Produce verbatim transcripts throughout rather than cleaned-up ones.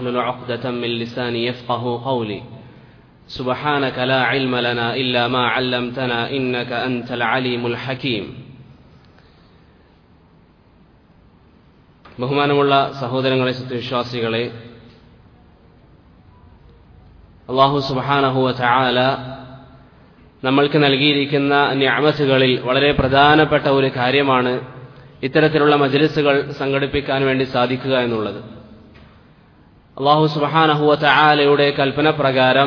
واحلل عقدة من لساني يفقهوا قولي سبحانك لا علم لنا إلا ما علمتنا إنك أنت العليم الحكيم. ബഹുമാനമുള്ള സഹോദരങ്ങളെ, സത്യവിശ്വാസികളെ, അല്ലാഹു സുബ്ഹാനഹു വ തആല നമ്മൾക്ക് നൽകിയിരിക്കുന്ന നിഅമത്തുകളിൽ വളരെ പ്രധാനപ്പെട്ട ഒരു കാര്യമാണ് ഇത്തരത്തിലുള്ള മജ്ലിസുകൾ സംഘടിപ്പിക്കാൻ വേണ്ടി സാധിക്കുക എന്നുള്ളത്. അല്ലാഹു സുബ്ഹാനഹു വ തആലയുടെ കൽപ്പന പ്രകാരം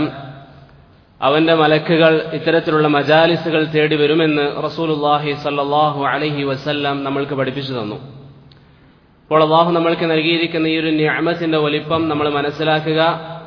അവന്റെ മലക്കുകൾ ഇത്തരത്തിലുള്ള മജാലിസുകൾ തേടി വരുമെന്ന് റസൂലുള്ളാഹി സ്വല്ലല്ലാഹു അലൈഹി വസല്ലം നമ്മൾക്ക് പഠിപ്പിച്ചു തന്നു. അപ്പോൾ അല്ലാഹു നമ്മൾക്ക് നൽകിയിരിക്കുന്ന ഈ ഒരു നിഅമത്തിന്റെ വലിപ്പം നമ്മൾ മനസ്സിലാക്കുക,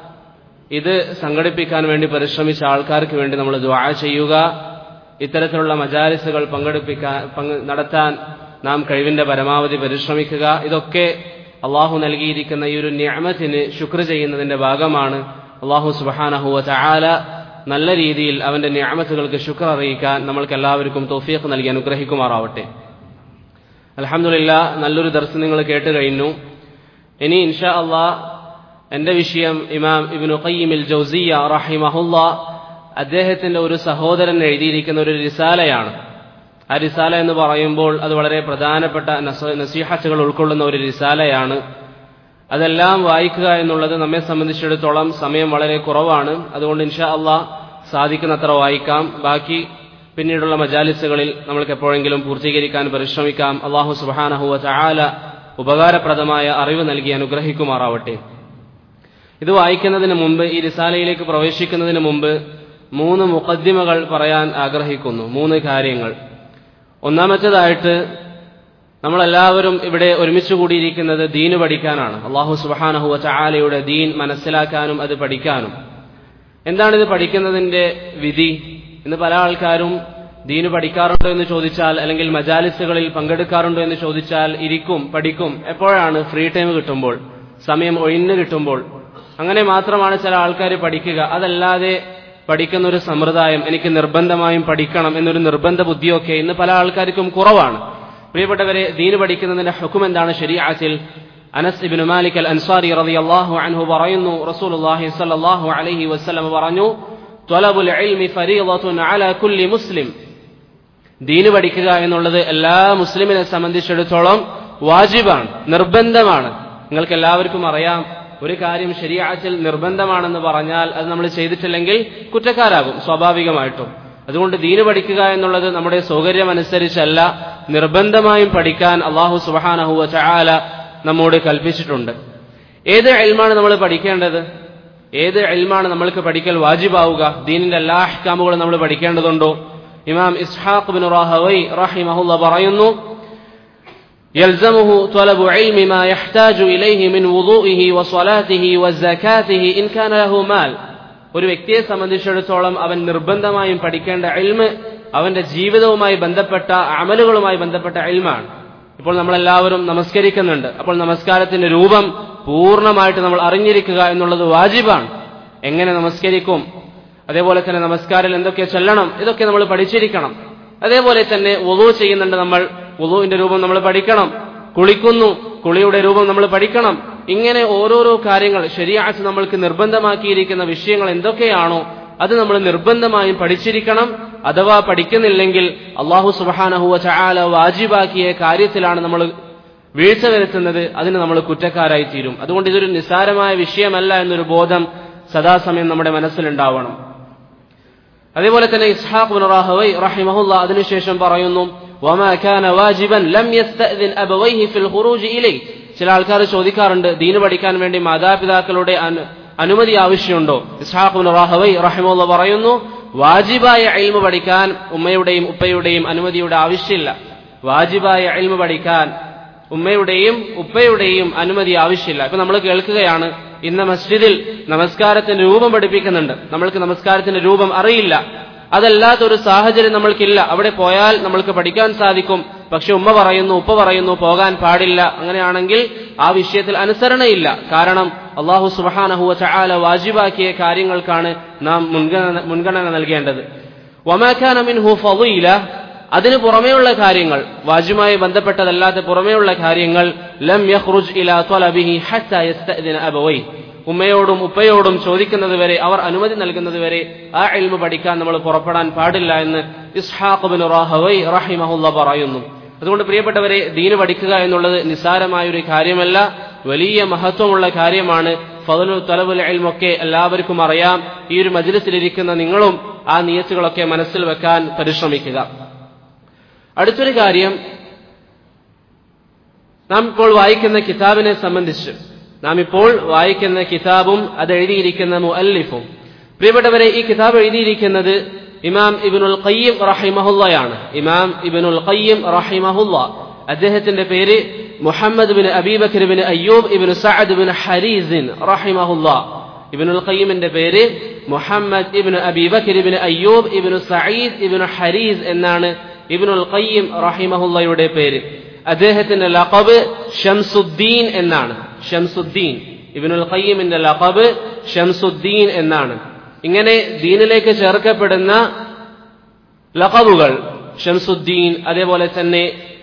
ഇത് സംഘടിപ്പിക്കാൻ വേണ്ടി പരിശ്രമിച്ച ആൾക്കാർക്ക് വേണ്ടി നമ്മൾ ദുആ ചെയ്യുക, ഇത്തരത്തിലുള്ള മജാലിസുകൾ പങ്കെടുപ്പിക്കാൻ നടത്താൻ നാം കഴിവിന്റെ പരമാവധി പരിശ്രമിക്കുക. ഇതൊക്കെ അല്ലാഹു നൽകിയിരിക്കുന്ന ഈ ഒരു നിഅമത്തിന് ശുക്ർ ചെയ്യുന്നതിന്റെ ഭാഗമാണ്. അല്ലാഹു സുബ്ഹാനഹു വ തആല നല്ല രീതിയിൽ അവന്റെ നിഅമത്തുകൾക്ക് ശുക്ർ അറിയിക്കാൻ നമ്മൾക്ക് എല്ലാവർക്കും തൗഫീഖ് നൽകി അനുഗ്രഹിക്കുമാറാവട്ടെ. അൽഹംദുലില്ലാ, നല്ലൊരു ദർസ് നിങ്ങൾ കേട്ട് കഴിഞ്ഞു. ഇനി ഇൻഷാ അല്ലാഹ് എന്റെ വിഷയം ഇമാം ഇബ്നു ഖയ്യിമുൽ ജൗസിയ്യ റഹിമഹുല്ലാ അദ്ദേഹത്തിന്റെ ഒരു സഹോദരൻ എഴുതിയിരിക്കുന്ന ഒരു റിസാലയാണ്. ആ റിസാല എന്ന് പറയുമ്പോൾ അത് വളരെ പ്രധാനപ്പെട്ട നസീഹത്തുകൾ ഉൾക്കൊള്ളുന്ന ഒരു റിസാലയാണ്. അതെല്ലാം വായിക്കുക എന്നുള്ളത് നമ്മെ സംബന്ധിച്ചിടത്തോളം സമയം വളരെ കുറവാണ്. അതുകൊണ്ട് ഇൻഷാ അല്ലാഹ് സാധിക്കുന്നത്ര വായിക്കാം. ബാക്കി പിന്നീടുള്ള മജാലിസുകളിൽ നമ്മൾക്ക് എപ്പോഴെങ്കിലും പൂർത്തീകരിക്കാൻ പരിശ്രമിക്കാം. അല്ലാഹു സുബ്ഹാനഹു വ തആല ഉപകാരപ്രദമായ അറിവ് നൽകി അനുഗ്രഹിക്കുമാറാവട്ടെ. ഇത് വായിക്കുന്നതിന് മുമ്പ്, ഈ റിസാലയിലേക്ക് പ്രവേശിക്കുന്നതിന് മുമ്പ് മൂന്ന് മുഖദ്ദിമകൾ പറയാൻ ആഗ്രഹിക്കുന്നു. മൂന്ന് കാര്യങ്ങൾ. ഒന്നാമത്തേതായിട്ട്, നമ്മളെല്ലാവരും ഇവിടെ ഒരുമിച്ച് കൂടിയിരിക്കുന്നത് ദീന് പഠിക്കാനാണ്. അല്ലാഹു സുബ്ഹാനഹു വ തആലയുടെ ദീൻ മനസ്സിലാക്കാനും അത് പഠിക്കാനും. എന്താണിത് പഠിക്കുന്നതിന്റെ വിധി? ഇന്ന് പല ആൾക്കാരും ദീന് പഠിക്കാറുണ്ടോ എന്ന് ചോദിച്ചാൽ, അല്ലെങ്കിൽ മജാലിസുകളിൽ പങ്കെടുക്കാറുണ്ടോ എന്ന് ചോദിച്ചാൽ ഇരിക്കും, പഠിക്കും. എപ്പോഴാണ്? ഫ്രീ ടൈം കിട്ടുമ്പോൾ, സമയം ഒഴിഞ്ഞു കിട്ടുമ്പോൾ. അങ്ങനെ മാത്രമാണ് ചില ആൾക്കാർ പഠിക്കുക. അതല്ലാതെ പഠിക്കുന്ന ഒരു സമ്പ്രദായം, എനിക്ക് നിർബന്ധമായും പഠിക്കണം എന്നൊരു നിർബന്ധ ബുദ്ധിയൊക്കെ ഇന്ന് പല ആൾക്കാർക്കും കുറവാണ്. പ്രിയപ്പെട്ടവരെ, ദീന് പഠിക്കുന്നതിന്റെ ഹുക്ം എന്താണ് ശരീഅത്തിൽ? അനസ് ഇബ്നു മാലിക് അൽ അൻസാരി റളിയല്ലാഹു അൻഹു പറയുന്നു, റസൂലുള്ളാഹി സ്വല്ലല്ലാഹു അലൈഹി വസല്ലം പറഞ്ഞു, ത്വലബുൽ ഇൽമി ഫരീളത്തുൻ അലാ കുല്ലി മുസ്ലിം. ദീന് പഠിക്കുക എന്നുള്ളത് എല്ലാ മുസ്ലിമിനെ സംബന്ധിച്ചിടത്തോളം വാജിബാണ്, നിർബന്ധമാണ്. നിങ്ങൾക്ക് എല്ലാവർക്കും അറിയാം, ഒരു കാര്യം ശരീഅത്തിൽ നിർബന്ധമാണെന്ന് പറഞ്ഞാൽ അത് നമ്മൾ ചെയ്തിട്ടില്ലെങ്കിൽ കുറ്റക്കാരാകും സ്വാഭാവികമായിട്ടും. അതുകൊണ്ട് ദീന് പഠിക്കുക എന്നുള്ളത് നമ്മുടെ സൗകര്യമനുസരിച്ചല്ല, നിർബന്ധമായും പഠിക്കാൻ അല്ലാഹു സുബ്ഹാനഹു വ തആല നമ്മോട് കൽപ്പിച്ചിട്ടുണ്ട്. ഏത് ഇൽമാണ് നമ്മൾ പഠിക്കേണ്ടത്? ഏത് ഇൽമാണ് നമ്മൾക്ക് പഠിക്കൽ വാജിബാവുക? ദീനിന്റെ എല്ലാ അഹ്കാമുകളും നമ്മൾ പഠിക്കേണ്ടതുണ്ടോ? ഇമാം ഇസ്ഹാഖ് ബിൻ റാഹവൈ റഹിമഹുല്ലാ പറയുന്നു, يلزمه طلب علم ما يحتاج إليه من وضوئه وصلاته وزكاته إن كان له مال. ഒരു വ്യക്തിയെ സംബന്ധിച്ചിടത്തോളം അവൻ നിർബന്ധമായും പഠിക്കേണ്ട ഇൽമ് അവന്റെ ജീവിതവുമായി ബന്ധപ്പെട്ട അമലുകളുമായി ബന്ധപ്പെട്ട ഇൽമാണ്. ഇപ്പോൾ നമ്മളെല്ലാവരും നമസ്കരിക്കുന്നുണ്ട്. അപ്പോൾ നമസ്കാരത്തിന്റെ രൂപം പൂർണ്ണമായിട്ട് നമ്മൾ അറിഞ്ഞിരിക്കുക എന്നുള്ളത് വാജിബാണ്. എങ്ങനെ നമസ്കരിക്കും, അതേപോലെ തന്നെ നമസ്കാരത്തിൽ എന്തൊക്കെ ചൊല്ലണം, ഇതൊക്കെ നമ്മൾ പഠിച്ചിരിക്കണം. അതേപോലെ തന്നെ വുളൂ ചെയ്യുന്നുണ്ട് നമ്മൾ, വുളൂവിന്റെ രൂപം നമ്മൾ പഠിക്കണം. കുളിക്കുന്നു, കുളിയുടെ രൂപം നമ്മൾ പഠിക്കണം. ഇങ്ങനെ ഓരോരോ കാര്യങ്ങൾ ശരീഅത്ത് നമ്മൾക്ക് നിർബന്ധമാക്കിയിരിക്കുന്ന വിഷയങ്ങൾ എന്തൊക്കെയാണോ അത് നമ്മൾ നിർബന്ധമായും പഠിച്ചിരിക്കണം. അഥവാ പഠിക്കുന്നില്ലെങ്കിൽ അല്ലാഹു സുബ്ഹാനഹു വ തആല വാജിബാക്കിയ കാര്യത്തിലാണ് നമ്മൾ വീഴ്ച വരുത്തുന്നത്, അതിന് നമ്മൾ കുറ്റക്കാരായി തീരും. അതുകൊണ്ട് ഇതൊരു നിസ്സാരമായ വിഷയമല്ല എന്നൊരു ബോധം സദാസമയം നമ്മുടെ മനസ്സിലുണ്ടാവണം. അതേപോലെ തന്നെ ഇസ്ഹാഖ് ബിൻ റാഹവൈ റഹിമഹുല്ലാ അതിനുശേഷം പറയുന്നു, വമാ കാന വാജിബൻ ലം യസ്തഅ്ദിൻ അബവൈഹി ഫിൽ ഖുറൂജ് ഇലൈഹി. ചില ആൾക്കാർ ചോദിക്കാറുണ്ട്, ദീന് പഠിക്കാൻ വേണ്ടി മാതാപിതാക്കളുടെ അനുമതി ആവശ്യമുണ്ടോ? ഇസ്ഹാഖ് ബിൻ റാഹവൈ റഹിമഹുല്ലാ പറയുന്നു, വാജിബായ ഇൽമു പഠിക്കാൻ ഉമ്മയുടെയും ഉപ്പയുടെയും അനുമതിയുടെ ആവശ്യമില്ല. വാജിബായ ഇൽമു പഠിക്കാൻ ഉമ്മയുടെയും ഉപ്പയുടെയും അനുമതി ആവശ്യമില്ല. ഇപ്പൊ നമ്മൾ കേൾക്കുകയാണ്, ഇന്ന് മസ്ജിദിൽ നമസ്കാരത്തിന്റെ രൂപം പഠിപ്പിക്കുന്നുണ്ട്, നമ്മൾക്ക് നമസ്കാരത്തിന്റെ രൂപം അറിയില്ല. അതല്ലാത്തൊരു സാഹചര്യം നമ്മൾക്കില്ല. അവിടെ പോയാൽ നമ്മൾക്ക് പഠിക്കാൻ സാധിക്കും. പക്ഷെ ഉമ്മ പറയുന്നു, ഉപ്പ പറയുന്നു പോകാൻ പാടില്ല. അങ്ങനെയാണെങ്കിൽ ആ വിഷയത്തിൽ അനുസരണയില്ല. കാരണം അല്ലാഹു സുബ്ഹാനഹു വ തആല വാജിബാക്കിയ കാര്യങ്ങൾക്കാണ് നാം മുൻഗണന മുൻഗണന നൽകേണ്ടത്. വമാ കാന മിൻഹു ഫളീല, അതിനു പുറമെയുള്ള കാര്യങ്ങൾ, വാജിബുമായി ബന്ധപ്പെട്ടതല്ലാത്ത പുറമെയുള്ള കാര്യങ്ങൾ, ലം യഖ്റുജ് ഇലാ ത്വലബിഹി ഹത്താ യസ്തഅ്ദിന അബവൈഹി, ഉമ്മയോടും ഉപ്പയോടും ചോദിക്കുന്നത് വരെ, അവർ അനുമതി നൽകുന്നത് വരെ ആ ഇൽമു പഠിക്കാൻ നമ്മൾ പുറപ്പെടാൻ പാടില്ല എന്ന് ഇസ്ഹാഖ് ഇബ്നു റാഹവൈ റഹിമഹുല്ലാഹ് പറയുന്നു. അതുകൊണ്ട് പ്രിയപ്പെട്ടവരെ, ദീന് പഠിക്കുക എന്നുള്ളത് നിസ്സാരമായൊരു കാര്യമല്ല, വലിയ മഹത്വമുള്ള കാര്യമാണ്. ഫദ്ലു തലബുൽ ഇൽമൊക്കെ എല്ലാവർക്കും അറിയാം. ഈ ഒരു മജ്ലിസിലിരിക്കുന്ന നിങ്ങളും ആ നിയത്തുകളൊക്കെ മനസ്സിൽ വെക്കാൻ പരിശ്രമിക്കുക. അടുത്തൊരു കാര്യം, നാം ഇപ്പോൾ വായിക്കുന്ന കിതാബിനെ സംബന്ധിച്ച്, നാം ഇപ്പോൾ വായിക്കുന്ന കിതാബും അത് എഴുതിയിരിക്കുന്ന മുഅല്ലിഫും, പ്രിയപ്പെട്ടവരെ, ഈ കിതാബ് എഴുതിയിരിക്കുന്നത് ഇമാം ഇബ്നുൽ ഖയ്യിം റഹിമഹുള്ളയാണ്. ഇമാം ഇബ്നുൽ ഖയ്യിം റഹിമഹുള്ള, അദ്ദേഹത്തിന്റെ പേര് Muhammad bin Abi Bakr bin Ayyub ibn Saad bin ഹരീസിൻ റഹിമഹുള്ള. ഇബ്നുൽ ഖയ്യിമിന്റെ പേര് Muhammad ibn Abi Bakr bin Ayyub ibn Saeed ibn Harees എന്നാണ് ഇബ്നുൽ ഖയ്യിം റഹിമഹുള്ളയുടെ പേര്. അദ്ദേഹത്തിന്റെ ലഖബ് ഷംസുദ്ദീൻ എന്നാണ്. ഷംസുദ്ദീൻ, ഇബ്നുൽ ഖയ്യിമിന്റെ ലഖബ് ഷംസുദ്ദീൻ എന്നാണ്. ഇങ്ങനെ ദീനിലേക്ക് ചേർക്കപ്പെടുന്ന ലഖബുകൾ ഷംസുദ്ദീൻ, അതേപോലെ തന്നെ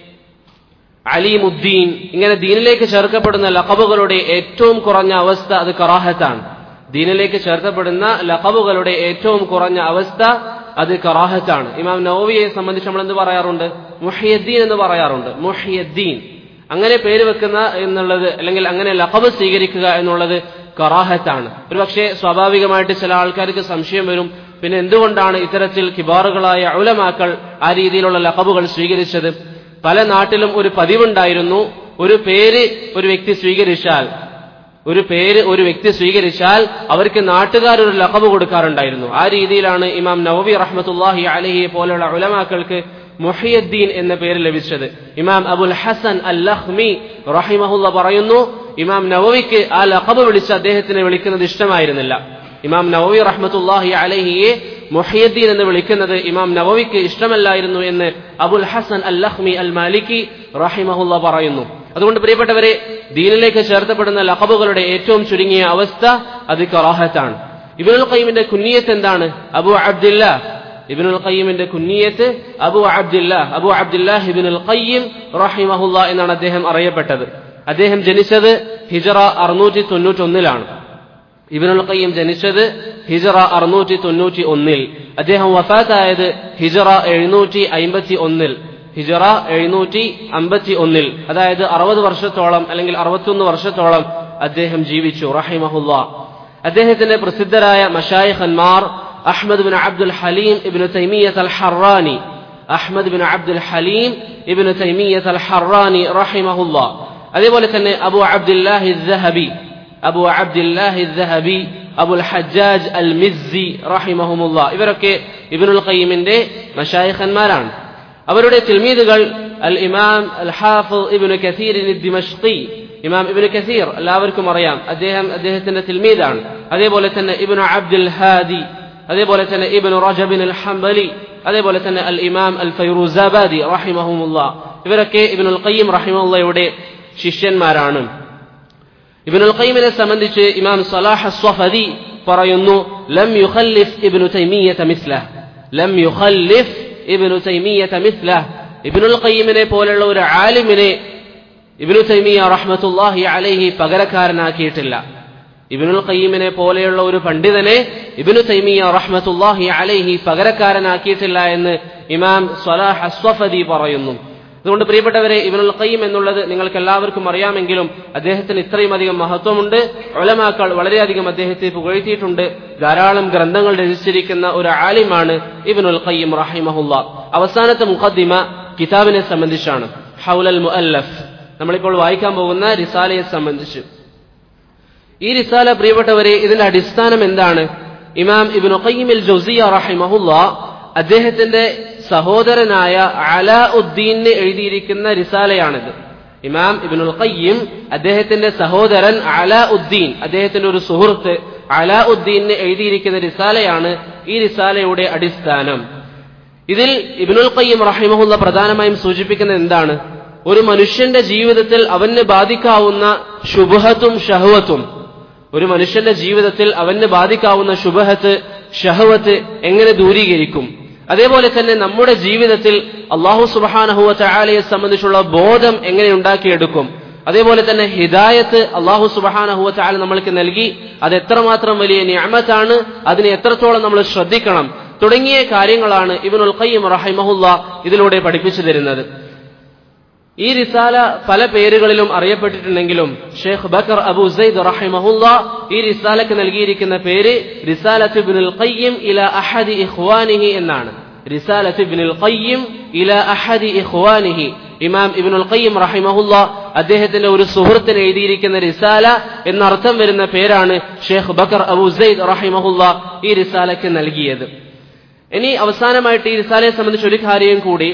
അലീമുദ്ദീൻ, ഇങ്ങനെ ദീനിലേക്ക് ചേർക്കപ്പെടുന്ന ലഖബുകളുടെ ഏറ്റവും കുറഞ്ഞ അവസ്ഥ അത് കറാഹത്താണ്. ദീനിലേക്ക് ചേർക്കപ്പെടുന്ന ലഖബുകളുടെ ഏറ്റവും കുറഞ്ഞ അവസ്ഥ അത് കറാഹത്താണ്. ഇമാം നവവിയെ സംബന്ധിച്ച് നമ്മൾ എന്ത് പറയാറുണ്ട്? മുഹ്യിദ്ദീൻ എന്ന് പറയാറുണ്ട്. മുഹ്യിദ്ദീൻ, അങ്ങനെ പേര് വെക്കുന്ന എന്നുള്ളത്, അല്ലെങ്കിൽ അങ്ങനെ ലഖബ് സ്വീകരിക്കുക എന്നുള്ളത് കറാഹത്താണ്. ഒരു പക്ഷേ സ്വാഭാവികമായിട്ട് ചില ആൾക്കാർക്ക് സംശയം വരും, പിന്നെ എന്തുകൊണ്ടാണ് ഇത്തരത്തിൽ കിബാറുകളായ ഉലമാക്കൾ ആ രീതിയിലുള്ള ലഖബുകൾ സ്വീകരിച്ചത്? പല നാട്ടിലും ഒരു പതിവുണ്ടായിരുന്നു, ഒരു പേര് ഒരു വ്യക്തി സ്വീകരിച്ചാൽ ഒരു പേര് ഒരു വ്യക്തി സ്വീകരിച്ചാൽ അവർക്ക് നാട്ടുകാർ ഒരു ലഖബ് കൊടുക്കാറുണ്ടായിരുന്നു. ആ രീതിയിലാണ് ഇമാം നവവി റഹ്മത്തുള്ളാഹി അലൈഹി പോലുള്ള ഉലമാക്കൾക്ക് മുഹ്യിദ്ദീൻ എന്ന പേര് ലഭിച്ചത്. ഇമാം അബുൽ ഹസൻ അൽ ലഖ്മി റഹിമഹുള്ള പറയുന്നു, ഇമാം നവവിക്ക് ആ ലഖബ് വിളിച്ച് അദ്ദേഹത്തിനെ വിളിക്കുന്നത് ഇഷ്ടമായിരുന്നില്ല. ഇമാം നവവി റഹ്മത്തുള്ളാഹി അലൈഹിയെ മുഹ്യിദ്ദീൻ എന്ന് വിളിക്കുന്നത് ഇമാം നവവിക്ക് ഇഷ്ടമല്ലായിരുന്നു എന്ന് അബുൽ ഹസൻ അൽ ലഖ്മി അൽ മാലിക്കി റഹിമഹുള്ള പറയുന്നു. അതുകൊണ്ട് പ്രിയപ്പെട്ടവരെ, ദീനിലേക്ക് ചേർത്തപ്പെടുന്ന ലഖബുകളുടെ ഏറ്റവും ചുരുങ്ങിയ അവസ്ഥ അത് കറാഹത്താണ്. ഇബ്നുൽ ഖയ്യിമിന്റെ കുന്നിയത്ത് എന്താണ്? അബു അബ്ദില്ലാഹ്. ഇബ്നുൽ ഖയ്യിമിന്റെ കുന്നിയത്ത് അബു അബ്ദില്ലാഹ്, അബു അബ്ദില്ലാഹ് ഇബ്നുൽ ഖയ്യിം റഹിമഹുള്ള എന്നാണ് അദ്ദേഹം അറിയപ്പെട്ടത്. അദ്ദേഹം ജനിച്ചത് ഹിജറ അറുന്നൂറ്റി തൊണ്ണൂറ്റി ഒന്നിലാണ്. ഇബ്നുൽ ഖയ്യിം ജനിച്ചത് ഹിജറ അറുന്നൂറ്റി തൊണ്ണൂറ്റി ഒന്നിൽ. അദ്ദേഹം വഫാത്തായത് ഹിജറ എഴുന്നൂറ്റി അമ്പത്തി ഒന്നിൽ. ഹിജറ എഴുന്നൂറ്റി അമ്പത്തി ഒന്നിൽ, അതായത് അറുപത് വർഷത്തോളം അല്ലെങ്കിൽ അറുപത്തിയൊന്ന് വർഷത്തോളം അദ്ദേഹം ജീവിച്ചു റഹിമഹുല്ലാ. അദ്ദേഹത്തിന്റെ പ്രസിദ്ധരായ മശായിഖന്മാർ Ahmad bin Abdul Halim ibn Taymiyyah al Harrani, Ahmad bin Abdul Halim ibn Taymiyyah al Harrani റഹിമഹുല്ലാ, അതേപോലെ തന്നെ അബു അബ്ദുല്ലാഹി അസ്സഹബി, അബു അബ്ദുല്ലാഹി അസ്സഹബി, അബുൽ ഹജ്ജാജ് അൽ മിസ്സി റഹിമഹുമുല്ലാ, ഇവരൊക്കെ ഇബ്നുൽ ഖയ്യിമിന്റെ മശായിഖന്മാരാണ്. അവരുടെ തിൽമീദുകൾ അൽ ഇമാം അൽ ഹാഫിദ് ഇബ്നു കസീർ ദിമഷ്ഖി, ഇമാം ഇബ്നു കസീർ എല്ലാവർക്കും അറിയാം, അദ്ദേഹം അദ്ദേഹത്തിന്റെ തിൽമീദാണ്. അതേപോലെ തന്നെ ഇബ്നു അബ്ദുൽ ഹാദി, അതേപോലെ തന്നെ ഇബ്നു റജബ് അൽ ഹംബലി, അതേപോലെ തന്നെ അൽ ഇമാം അൽ ഫൈറൂസാബാദി റഹിമഹുമുല്ലാ, ഇവരൊക്കെ ഇബ്നുൽ ഖയ്യിം റഹിമഹുള്ളയുടെ ശിഷ്യന്മാരാണ്. ഇബ്നുൽ ഖയ്യിമിനെ സംബന്ധിച്ച് ഇമാം സലാഹ് അസ്വഫദി പറയുന്നു, ലം യുഖല്ലിഫ് ഇബ്നു തൈമിയ്യത മിസ്ലഹ്, ലം യുഖല്ലിഫ് ഇബ്നു തൈമിയ്യത മിസ്ലഹ്, ഇബ്നുൽ ഖയ്യിമിനെ പോലുള്ള ഒരു ആലിമിനെ ഇബ്നു തൈമിയ്യ റഹ്മത്തുള്ളാഹി അലൈഹി പകരക്കാരനാക്കിയിട്ടില്ല. ഇബ്നുൽ ഖയ്യിമിനെ പോലെയുള്ള ഒരു പണ്ഡിതനെ ഇബ്നു തൈമിയ്യ റഹ്മത്തുള്ളാഹി അലൈഹി പകരക്കാരനാക്കിയിട്ടില്ല എന്ന് ഇമാം സലാഹ് അസ്വഫദി പറയുന്നു. അതുകൊണ്ട് പ്രിയപ്പെട്ടവരെ, ഇബ്നുൽ ഖയ്യിം എന്നുള്ളത് നിങ്ങൾക്ക് എല്ലാവർക്കും അറിയാമെങ്കിലും അദ്ദേഹത്തിന് ഇത്രയും അധികം മഹത്വമുണ്ട്. ഉലമാക്കൾ വളരെയധികം അദ്ദേഹത്തെ പുകഴ്ത്തിയിട്ടുണ്ട്. ധാരാളം ഗ്രന്ഥങ്ങൾ രചിച്ചിരിക്കുന്ന ഒരു ആലിമാണ് ഇബ്നുൽ ഖയ്യിം റഹിമഹുല്ലാ. അവസാനത്തെ മുഖദ്ദിമ കിതാബിനെ സംബന്ധിച്ചാണ്, ഹൗലൽ മുഅല്ലഫ്, നമ്മളിപ്പോൾ വായിക്കാൻ പോകുന്ന റിസാലയെ സംബന്ധിച്ച്. ഈ റിസാല പ്രിയപ്പെട്ടവരെ, ഇതിന്റെ അടിസ്ഥാനം എന്താണ്? ഇമാം ഇബ്നു ഖയ്യിം അൽ ജൗസിയ്യ റഹിമഹുല്ലാ അദ്ദേഹത്തിന്റെ സഹോദരനായ അലാഉദ്ദീന് എഴുതിയിരിക്കുന്ന റിസാലയാണിത്. ഇമാം ഇബ്നുൽ ഖയ്യിം അദ്ദേഹത്തിന്റെ സഹോദരൻ അലാഉദ്ദീൻ, അദ്ദേഹത്തിന്റെ ഒരു സുഹൃത്ത് അലാഉദ്ദീന് എഴുതിയിരിക്കുന്ന റിസാലയാണ് ഈ റിസാലയുടെ അടിസ്ഥാനം. ഇതിൽ ഇബ്നുൽ ഖയ്യിം റഹിമഹുല്ല പ്രധാനമായും സൂചിപ്പിക്കുന്നത് എന്താണ്? ഒരു മനുഷ്യന്റെ ജീവിതത്തിൽ അവന് ബാധിക്കാവുന്ന ശുബ്ഹത്തും ഷഹവത്തും, ഒരു മനുഷ്യന്റെ ജീവിതത്തിൽ അവന് ബാധിക്കാവുന്ന ശുബ്ഹത്ത് ഷഹവത്ത് എങ്ങനെ ദൂരീകരിക്കും, അതേപോലെ തന്നെ നമ്മുടെ ജീവിതത്തിൽ അല്ലാഹു സുബ്ഹാനഹു വ തആലയെ സംബന്ധിച്ചുള്ള ബോധം എങ്ങനെ ഉണ്ടാക്കിയെടുക്കും, അതേപോലെ തന്നെ ഹിദായത്ത് അല്ലാഹു സുബ്ഹാനഹു വ തആല നമ്മൾക്ക് നൽകി. അത് എത്രമാത്രം വലിയ നിഅമത്താണ്, അതിനെ എത്രത്തോളം നമ്മൾ ശ്രദ്ധിക്കണം തുടങ്ങിയ കാര്യങ്ങളാണ് ഇബ്നുൽ ഖയ്യിം റഹിമഹുല്ലാഹ് ഇതിലൂടെ പഠിപ്പിച്ചു തരുന്നത്. ഈ റിസാല പല പേരുകളിലും അറിയപ്പെട്ടിട്ടുണ്ടെങ്കിലും ഷെയ്ഖ് ബക്കർ അബൂ സൈദ് റഹിമഹുല്ലാഹ് ഈ റിസാലക്ക് നൽകിയിരിക്കുന്ന പേര് റിസാലത്ത് ഇബ്നുൽ ഖയ്യിം ഇലാ അഹദി ഇഖ്വാനിഹി എന്നാണ്. റിസാലത്ത് ഇബ്നുൽ ഖയ്യിം ഇലാ അഹദി ഇഖ്വാനിഹി. ഇമാം ഇബ്നുൽ ഖയ്യിം റഹിമഹുല്ലാഹ് അദ്ദേഹത്തിന്റെ ഒരു സുഹൃത്തിന് എഴുതിയിരിക്കുന്ന റിസാല എന്നർത്ഥം വരുന്ന പേരാണ് ഷെയ്ഖ് ബക്കർ അബൂ സൈദ് റഹിമഹുല്ലാഹ് ഈ റിസാലക്ക് നൽകിയത്. ഇനി അവസാനമായിട്ട് ഈ റിസാലയെ സംബന്ധിച്ച് ഒരു കാര്യം കൂടി.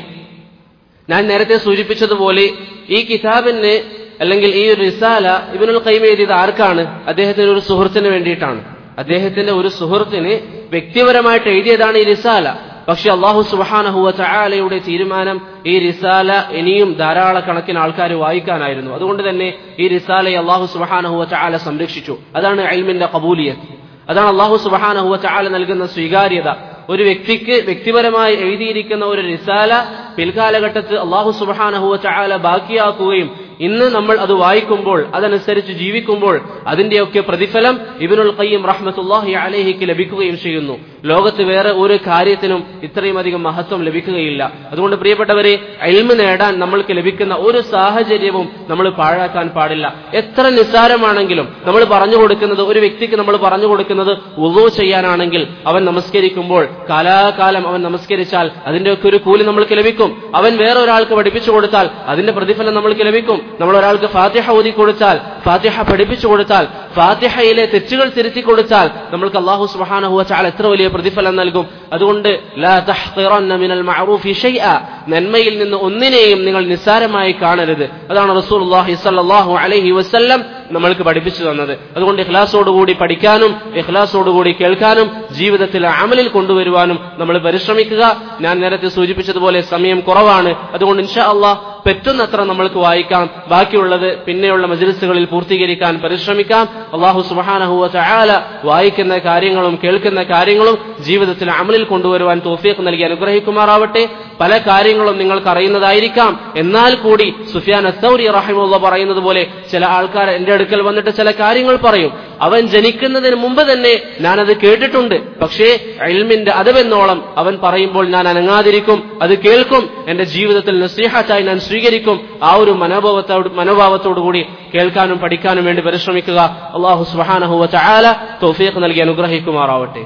ഞാൻ നേരത്തെ സൂചിപ്പിച്ചതുപോലെ ഈ കിതാബിന് അല്ലെങ്കിൽ ഈ ഒരു റിസാല ഇബ്നുൽ ഖയ്യിം എഴുതിയത് ആർക്കാണ്? അദ്ദേഹത്തിന്റെ ഒരു സുഹൃത്തിന് വേണ്ടിയിട്ടാണ്. അദ്ദേഹത്തിന്റെ ഒരു സുഹൃത്തിന് വ്യക്തിപരമായിട്ട് എഴുതിയതാണ് ഈ റിസാല. പക്ഷെ അല്ലാഹു സുബ്ഹാനഹു വ തആലയുടെ തീരുമാനം ഈ റിസാല ഇനിയും ധാരാളക്കണക്കിന് ആൾക്കാർ വായിക്കാനായിരുന്നു. അതുകൊണ്ട് തന്നെ ഈ റിസാലയെ അല്ലാഹു സുബ്ഹാനഹു വ തആല സംരക്ഷിച്ചു. അതാണ് ഇൽമിന്റെ ഖബൂലിയത്ത്, അതാണ് അല്ലാഹു സുബ്ഹാനഹു വ തആല നൽകുന്ന സ്വീകാര്യത. ഒരു വ്യക്തിക്ക് വ്യക്തിപരമായി എഴുതിയിരിക്കുന്ന ഒരു റിസാല പിൽക്കാലഘട്ടത്തിൽ അല്ലാഹു സുബ്ഹാനഹു വ തആല ബാക്കിയാക്കുകയും ഇന്ന് നമ്മൾ അത് വായിക്കുമ്പോൾ അതനുസരിച്ച് ജീവിക്കുമ്പോൾ അതിന്റെയൊക്കെ പ്രതിഫലം ഇബ്നുൽ ഖയ്യിം റഹ്മത്തുള്ളാഹി അലൈഹിക്ക് ലഭിക്കുകയും ചെയ്യുന്നു. ലോകത്ത് വേറെ ഒരു കാര്യത്തിനും ഇത്രയും അധികം മഹത്വം ലഭിക്കുകയില്ല. അതുകൊണ്ട് പ്രിയപ്പെട്ടവരെ, ഇൽമ് നേടാൻ നമ്മൾക്ക് ലഭിക്കുന്ന ഒരു സാഹചര്യവും നമ്മൾ പാഴാക്കാൻ പാടില്ല. എത്ര നിസ്സാരമാണെങ്കിലും നമ്മൾ പറഞ്ഞു കൊടുക്കുന്നത്, ഒരു വ്യക്തിക്ക് നമ്മൾ പറഞ്ഞു കൊടുക്കുന്നത് വുളൂ ചെയ്യാനാണെങ്കിൽ അവൻ നമസ്കരിക്കുമ്പോൾ കാലാകാലം അവൻ നമസ്കരിച്ചാൽ അതിന്റെയൊക്കെ ഒരു കൂലി നമ്മൾക്ക് ലഭിക്കും. അവൻ വേറെ ഒരാൾക്ക് പഠിപ്പിച്ചു കൊടുത്താൽ അതിന്റെ പ്രതിഫലം നമ്മൾക്ക് ലഭിക്കും. നമ്മൾ ഒരാൾക്ക് ഫാത്തിഹ ഓതി കൊടുത്താൽ, ഫാത്തിഹ പഠിപ്പിച്ചു കൊടുത്താൽ, ഫാത്തിഹയിലെ തെറ്റുകൾ തിരുത്തി കൊടുത്താൽ നമ്മൾക്ക് അല്ലാഹു സുബ്ഹാനഹു വ തആല എത്ര വലിയ പ്രതിഫലം നൽകും. അതുകൊണ്ട് ലാ തഹ്ഖിറന്ന മിനൽ മഅറൂഫി ഷൈഅ, നന്മയിൽ നിന്ന് ഒന്നിനെയും നിങ്ങൾ നിസ്സാരമായി കാണരുത്. അതാണ് റസൂലുള്ളാഹി സ്വല്ലല്ലാഹു അലൈഹി വസല്ലം നമ്മൾക്ക് പഠിപ്പിച്ചു തന്നത്. അതുകൊണ്ട് ഇഖ്ലാസോടുകൂടി പഠിക്കാനും ഇഖ്ലാസോടുകൂടി കേൾക്കാനും ജീവിതത്തിൽ അമലിൽ കൊണ്ടുവരുവാനും നമ്മൾ പരിശ്രമിക്കുക. ഞാൻ നേരത്തെ സൂചിപ്പിച്ചതുപോലെ സമയം കുറവാണ്. അതുകൊണ്ട് ഇൻഷാ അല്ലാഹ് പറ്റുന്നത്ര നമ്മൾക്ക് വായിക്കാം. ബാക്കിയുള്ളത് പിന്നെയുള്ള മജ്ലിസുകളിൽ പൂർത്തീകരിക്കാൻ പരിശ്രമിക്കാം. അല്ലാഹു സുബ്ഹാനഹു വ തആല വായിക്കുന്ന കാര്യങ്ങളും കേൾക്കുന്ന കാര്യങ്ങളും ജീവിതത്തിൽ അമലിൽ കൊണ്ടുവരുവാൻ തൗഫീഖ് നൽകി അനുഗ്രഹിക്കുമാറാവട്ടെ. പല കാര്യങ്ങളും നിങ്ങൾക്ക് അറിയുന്നതായിരിക്കാം, എന്നാൽ കൂടി സുഫിയാൻ അസ്സൗരി റഹിമഹുല്ലാഹ് പറയുന്നത് പോലെ ചില ആൾക്കാർ എന്റെ അടുക്കൽ വന്നിട്ട് ചില കാര്യങ്ങൾ പറയും. അവൻ ജനിക്കുന്നതിന് മുമ്പ് തന്നെ ഞാനത് കേട്ടിട്ടുണ്ട്, പക്ഷേ ഇൽമിന്റെ അദബെന്നോളം അവൻ പറയുമ്പോൾ ഞാൻ അനങ്ങാതിരിക്കും, അത് കേൾക്കും, എന്റെ ജീവിതത്തിൽ നസീഹത്തായി ഞാൻ സ്വീകരിക്കും. ആ ഒരു മനോഭാവത്തോട് മനോഭാവത്തോടുകൂടി കേൾക്കാനും പഠിക്കാനും വേണ്ടി പരിശ്രമിക്കുക. അല്ലാഹു സുബ്ഹാനഹു വ തആല തൗഫീഖ് നൽകി അനുഗ്രഹിക്കുമാറാവട്ടെ.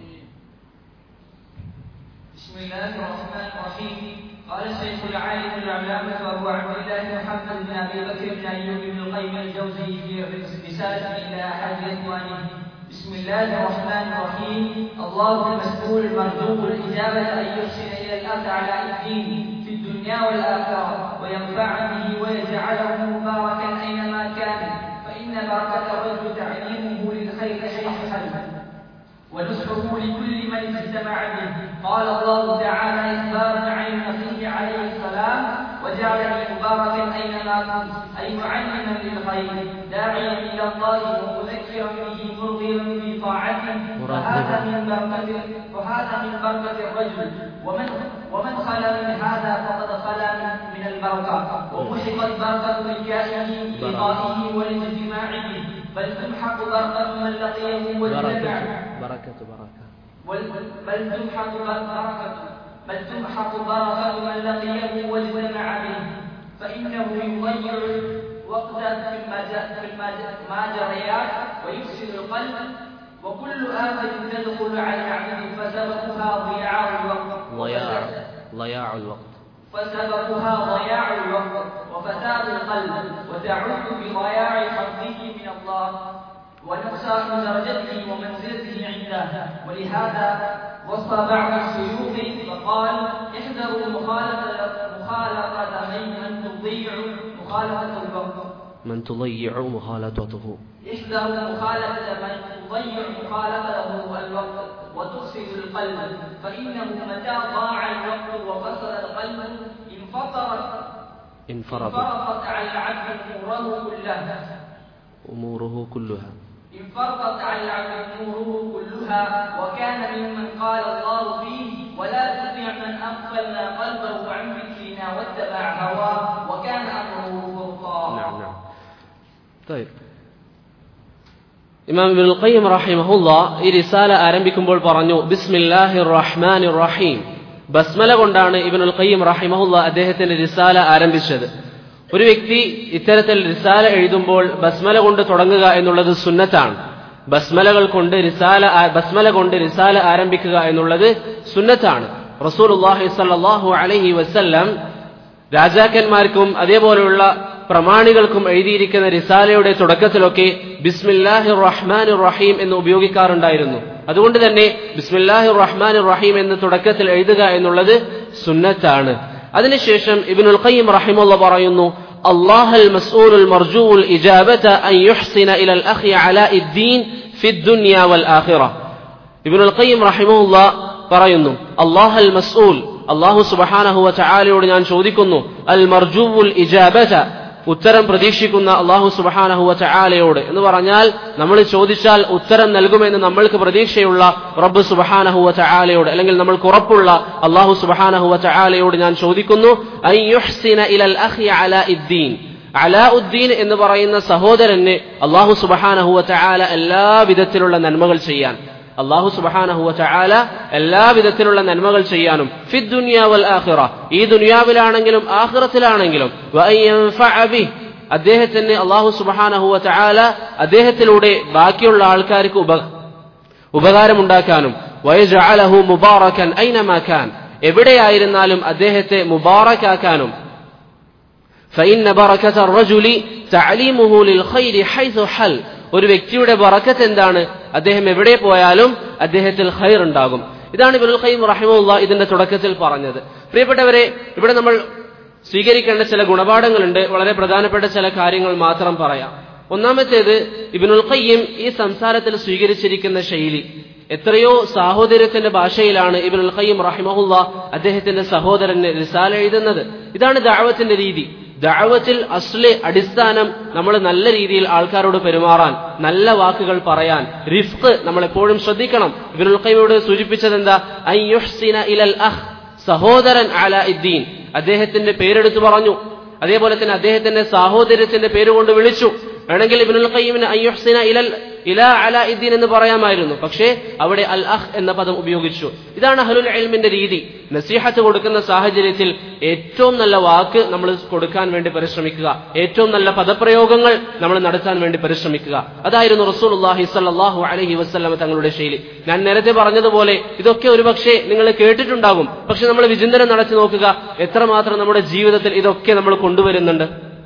قال الشيخ العالم العلامة أبو عبد الله محمد بن أبي بكر بن أيوب بن القيم الجوزي في رسالة إلى أحد إخوانه: بسم الله الرحمن الرحيم. الله المسؤول مرجو الإجابة أن يحسن إلى الأرض على الدين في الدنيا والآخرة وينفع به ويجعله مباركا أينما كان، فإن بركة الرجل تعليمه للخير حيث حل ونصحه لكل من اجتمع به. قال الله تعالى إخبارا عن المسيح عليه السلام: وجعلني مباركا أينما كنت، أي معلما للخير داعيا إلى الله ومذكرا به مرغبا في طاعته. وهذا من بركة وهذا من بركة الرجل، ومن ومن خلا من هذا فقد خلا من البركة، ومحقت بركة لكائه لقائه والاجتماع به، بل تمحق بركة من لقيه واجتمع بركة بركة بل تمحق بركة بل تمحق بركة من لقيه واجتمع به، فإنه يضيع وقتا في المجريات ويفسد القلب، وكل آفة تدخل على العبد فسببها ضياع الوقت ضياع ضياع الوقت فسببها ضياع الوقت وفساد القلب، وتعود بضياع حظه من الله ونقصان درجته ومنزلته عنده. ولهذا وصى بعض الشيوخ فقال: احذروا مخالطة مخالطة من تضيع مخالطة الوقت من تضيع مخالطته احذروا مخالطة من تضيع مخالطته الوقت وتفسد القلب، فإنه متى ضاع الوقت وفسد القلب انفطرت انفرطت على العبد أموره كلها أموره كلها انفرطت على العبد أموره كلها وكان ممن قال الله فيه: ولا تطع من أغفلنا قلبه عن ذكرنا واتبع هواه وكان أمره فرطا. نعم نعم ഇമാം ഇബ്നുൽ ഖയ്യിം റഹിമഹുല്ലാഹ് ഈ റിസാല ആരംഭിക്കുമ്പോൾ പറഞ്ഞു ബിസ്മില്ലാഹിർ റഹ്മാനിർ റഹീം. ബസ്മല കൊണ്ടാണ് ഇബ്നുൽ ഖയ്യിം റഹിമഹുല്ലാഹ് അദ്ദേഹത്തിന്റെ റിസാല ആരംഭിച്ചത്. ഒരു വ്യക്തി ഇത്തരത്തിൽ റിസാല എഴുതുമ്പോൾ ബസ്മല കൊണ്ട് തുടങ്ങുക എന്നുള്ളത് സുന്നത്താണ്. ബസ്മലകൾ കൊണ്ട് റിസാല ബസ്മല കൊണ്ട് റിസാല ആരംഭിക്കുക എന്നുള്ളത് സുന്നത്താണ്. റസൂലുള്ളാഹി സ്വല്ലല്ലാഹു അലൈഹി വസല്ലം രാജാക്കന്മാർക്കും അതേപോലെയുള്ള പ്രമാണികൾക്കും എഴുതിയിരിക്കുന്ന റിസാലയുടെ തുടക്കത്തിലൊക്കെ ബിസ്മില്ലാഹിർ റഹ്മാനിർ റഹീം എന്ന് ഉപയോഗിക്കാറുണ്ടായിരുന്നു. അതുകൊണ്ട് തന്നെ ബിസ്മില്ലാഹിർ റഹ്മാനിർ റഹീം എന്ന് തുടക്കത്തിൽ എഴുതുക എന്നുള്ളത് സുന്നത്താണ്. അതിനുശേഷം ഇബ്നുൽ ഖയ്യിം റഹിമഹുല്ലാഹ് പറയുന്നു അല്ലാഹുൽ മസ്ഊലുൽ മർജൂഉൽ ഇജാബത അൻ യുഹ്സിന ഇലൽ അഖി അലാഇദ്ദീൻ ഫിദ് ദുനിയ വൽ ആഖിറ. ഇബ്നുൽ ഖയ്യിം റഹിമഹുല്ലാഹ് പറയുന്നു അല്ലാഹുൽ മസ്ഊൽ, അല്ലാഹു സുബ്ഹാനഹു വ തആലയോട് ഞാൻ ചോദിക്കുന്നു, അൽ മർജൂഉൽ ഇജാബത, ഉത്തരം പ്രതീക്ഷിക്കുന്ന അല്ലാഹു സുബ്ഹാനഹു വ തആലയോട് എന്ന് പറഞ്ഞാൽ നമ്മൾ ചോദിച്ചാൽ ഉത്തരം നൽകുമെന്ന് നമ്മൾക്ക് പ്രതീക്ഷയുള്ള റബ്ബ് സുബ്ഹാനഹു വ തആലയോട്, അല്ലെങ്കിൽ നമ്മൾക്ക് ഉറപ്പുള്ള അല്ലാഹു സുബ്ഹാനഹു വ തആലയോട് ഞാൻ ചോദിക്കുന്നു അൻ യുഹ്സിന ഇലൽ അഖി അലാഇദ്ദീൻ. അലാഉദ്ദീൻ എന്ന് പറയുന്ന സഹോദരന് അല്ലാഹു സുബ്ഹാനഹു വ തആല എല്ലാ വിധത്തിലുള്ള നന്മകൾ ചെയ്യാൻ, അല്ലാഹു സുബ്ഹാനഹു വ തആല എല്ലാ വിധത്തിലുള്ള നന്മകൾ ചെയ്യാനും ഫിദ് ദുനിയ വൽ ആഖിറ, ഈ ദുനിയാവിലാണെങ്കിലും ആഖിറത്തിലാണെങ്കിലും വയൻഫഅ ബിഹി, അദ്ദേഹത്തിന് അല്ലാഹു സുബ്ഹാനഹു വ തആല അദ്ദേഹത്തിലൂടെ ബാക്കിയുള്ള ആൾക്കാർക്ക് ഉപകാരമുണ്ടാക്കാനും വയജഅലഹു മുബാറകൻ ഐനമാ കാൻ, എവിടെയായിരുന്നാലും അദ്ദേഹത്തെ മുബാറകാക്കാനും ഫഇന്ന ബറകത റജുലി തഅലീമുഹു ലിൽ ഖൈരി ഹൈസു ഹൽ, ഒരു വ്യക്തിയുടെ ബറക്കത്ത് എന്താണ്? അദ്ദേഹം എവിടെ പോയാലും അദ്ദേഹത്തിൽ ഖൈർ ഉണ്ടാകും. ഇതാണ് ഇബ്നുൽ ഖയ്യിം റഹിമഹുല്ലാഹ് ഇതിന്റെ തുടക്കത്തിൽ പറഞ്ഞത്. പ്രിയപ്പെട്ടവരെ, ഇവിടെ നമ്മൾ സ്വീകരിക്കേണ്ട ചില ഗുണപാഠങ്ങളുണ്ട്. വളരെ പ്രധാനപ്പെട്ട ചില കാര്യങ്ങൾ മാത്രം പറയാം. ഒന്നാമത്തേത്, ഇബ്നുൽ ഖയ്യിം ഈ സംസാരത്തിൽ സ്വീകരിച്ചിരിക്കുന്ന ശൈലി, എത്രയോ സാഹോദര്യത്തിന്റെ ഭാഷയിലാണ് ഇബ്നുൽ ഖയ്യിം റഹിമഹുല്ലാഹ് അദ്ദേഹത്തിന്റെ സഹോദരന് റിസാല എഴുതുന്നത്. ഇതാണ് ദഅവത്തിന്റെ രീതി. ദഅവത്തിൽ അസ്ല് അടിസ്ഥാനം നമ്മൾ നല്ല രീതിയിൽ ആൾക്കാരോട് പെരുമാറാൻ, നല്ല വാക്കുകൾ പറയാൻ, റിഫ്ഖ് നമ്മൾ എപ്പോഴും ശ്രദ്ധിക്കണം. ഇബ്നുൽ ഖയ്യിമോട് സൂചിപ്പിച്ചത് എന്താ? അൻ യുഹ്സിന ഇലൽ അഖ്, സഹോദരൻ അലാഇദ്ദീൻ, അദ്ദേഹത്തിന്റെ പേരെടുത്തു പറഞ്ഞു. അതേപോലെ തന്നെ അദ്ദേഹത്തിന്റെ സാഹോദര്യത്തിന്റെ പേരുകൊണ്ട് വിളിച്ചു. വേണമെങ്കിൽ ഇബ്നുൽ ഖയ്യിമിന് അൻ യുഹ്സിന ഇലൽ ഇലാ അലാഇദ്ദീൻ എന്ന് പറയാമായിരുന്നു, പക്ഷേ അവിടെ അൽ അഖ് എന്ന പദം ഉപയോഗിച്ചു. ഇതാണ് അഹ്ലുൽ ഇൽമിന്റെ രീതി. നസീഹത്ത് കൊടുക്കുന്ന സാഹചര്യത്തിൽ ഏറ്റവും നല്ല വാക്ക് നമ്മൾ കൊടുക്കാൻ വേണ്ടി പരിശ്രമിക്കുക, ഏറ്റവും നല്ല പദപ്രയോഗങ്ങൾ നമ്മൾ നടത്താൻ വേണ്ടി പരിശ്രമിക്കുക. അതായിരുന്നു റസൂലുള്ളാഹി സ്വല്ലല്ലാഹു അലൈഹി വസല്ലം തങ്ങളുടെ ശൈലി. ഞാൻ നേരത്തെ പറഞ്ഞതുപോലെ ഇതൊക്കെ ഒരുപക്ഷെ നിങ്ങൾ കേട്ടിട്ടുണ്ടാകും, പക്ഷെ നമ്മൾ വിചിന്തനം നടത്തി നോക്കുക, എത്രമാത്രം നമ്മുടെ ജീവിതത്തിൽ ഇതൊക്കെ നമ്മൾ കൊണ്ടുവരുന്നുണ്ട്.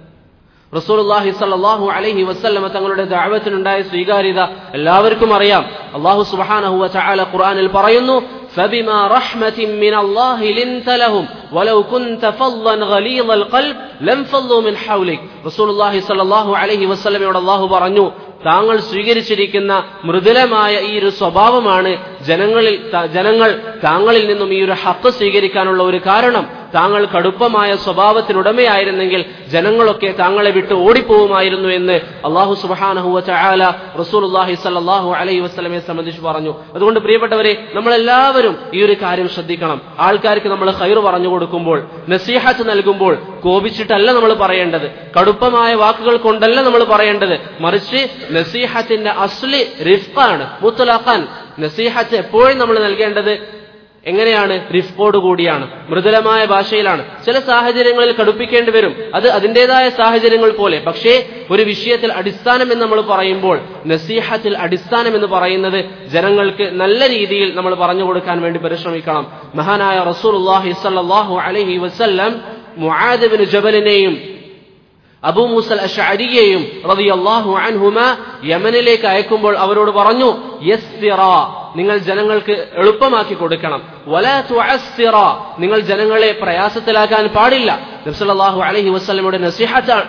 റസൂലുള്ളാഹി സ്വല്ലല്ലാഹു അലൈഹി വസല്ലം തങ്ങളുടെ ദഅവത്തിനുണ്ടായ സ്വീകാര്യത എല്ലാവർക്കും അറിയാം. അല്ലാഹു സുബ്ഹാനഹു വ തആല ഖുർആനിൽ പറയുന്നു, فبما رحمة من الله لنت لهم ولو كنت فظا غليظ القلب لانفضوا من حولك. റസൂലുള്ളാഹി സ്വല്ലല്ലാഹു അലൈഹി വസല്ലമയോട് അല്ലാഹു പറഞ്ഞു, താങ്കൾ സ്വീകരിച്ചിരിക്കുന്ന മൃദുലമായ ഈ ഒരു സ്വഭാവമാണ് ജനങ്ങളിൽ ജനങ്ങൾ താങ്കളിൽ നിന്നും ഈ ഒരു ഹഖ് സ്വീകരിക്കാനുള്ള ഒരു കാരണം. താങ്കൾ കടുപ്പമായ സ്വഭാവത്തിനുടമയായിരുന്നെങ്കിൽ ജനങ്ങളൊക്കെ താങ്കളെ വിട്ട് ഓടിപ്പോവുമായിരുന്നു എന്ന് അല്ലാഹു സുബ്ഹാനഹു വ തആല റസൂലുള്ളാഹി സ്വല്ലല്ലാഹു അലൈഹി വസല്ലമയെ സംബന്ധിച്ച് പറഞ്ഞു. അതുകൊണ്ട് പ്രിയപ്പെട്ടവരെ, നമ്മളെല്ലാവരും ഈ ഒരു കാര്യം ശ്രദ്ധിക്കണം. ആൾക്കാർക്ക് നമ്മൾ ഖൈർ പറഞ്ഞു കൊടുക്കുമ്പോൾ, നസീഹത്ത് നൽകുമ്പോൾ കോപിച്ചിട്ടല്ല നമ്മൾ പറയേണ്ടത്, കടുപ്പമായ വാക്കുകൾ കൊണ്ടല്ല നമ്മൾ പറയേണ്ടത്, മറിച്ച് നസീഹത്തിന്റെ അസ്ലി റിഫ്ഖാണ്, മുത്ലഖൻ. നസീഹത്ത് എപ്പോഴും നമ്മൾ നൽകേണ്ടത് എങ്ങനെയാണ്? റിഫ്ഖോട് കൂടിയാണ്, മൃദുലമായ ഭാഷയിലാണ്. ചില സാഹചര്യങ്ങളിൽ കടുപ്പിക്കേണ്ടി വരും, അത് അതിൻ്റെതായ സാഹചര്യങ്ങൾ പോലെ. പക്ഷേ ഒരു വിഷയത്തിൽ അടിസ്ഥാനം എന്ന് നമ്മൾ പറയുമ്പോൾ, നസീഹത്തിൽ അടിസ്ഥാനം എന്ന് പറയുന്നത് ജനങ്ങൾക്ക് നല്ല രീതിയിൽ നമ്മൾ പറഞ്ഞു കൊടുക്കാൻ വേണ്ടി പരിശ്രമിക്കണം. മഹാനായ റസൂലുള്ളാഹി സ്വല്ലല്ലാഹു അലൈഹി വസല്ലം മുആദ് ഇബ്നു ജബലിനെയും അബൂ മൂസൽ അശ്അരിയെയും റളിയല്ലാഹു അൻഹുമാ യമനിലേക്ക് അയക്കുമ്പോൾ അവരോട് പറഞ്ഞു, യസ്സിറ, നിങ്ങൾ ജനങ്ങൾക്ക് എളുപ്പമാക്കി കൊടുക്കണം, വലാ തുഅസ്സിറ, നിങ്ങൾ ജനങ്ങളെ പ്രയാസത്തിലാക്കാൻ പാടില്ല. നബി സല്ലല്ലാഹു അലൈഹി വസല്ലമയുടെ നസീഹത്താണ്.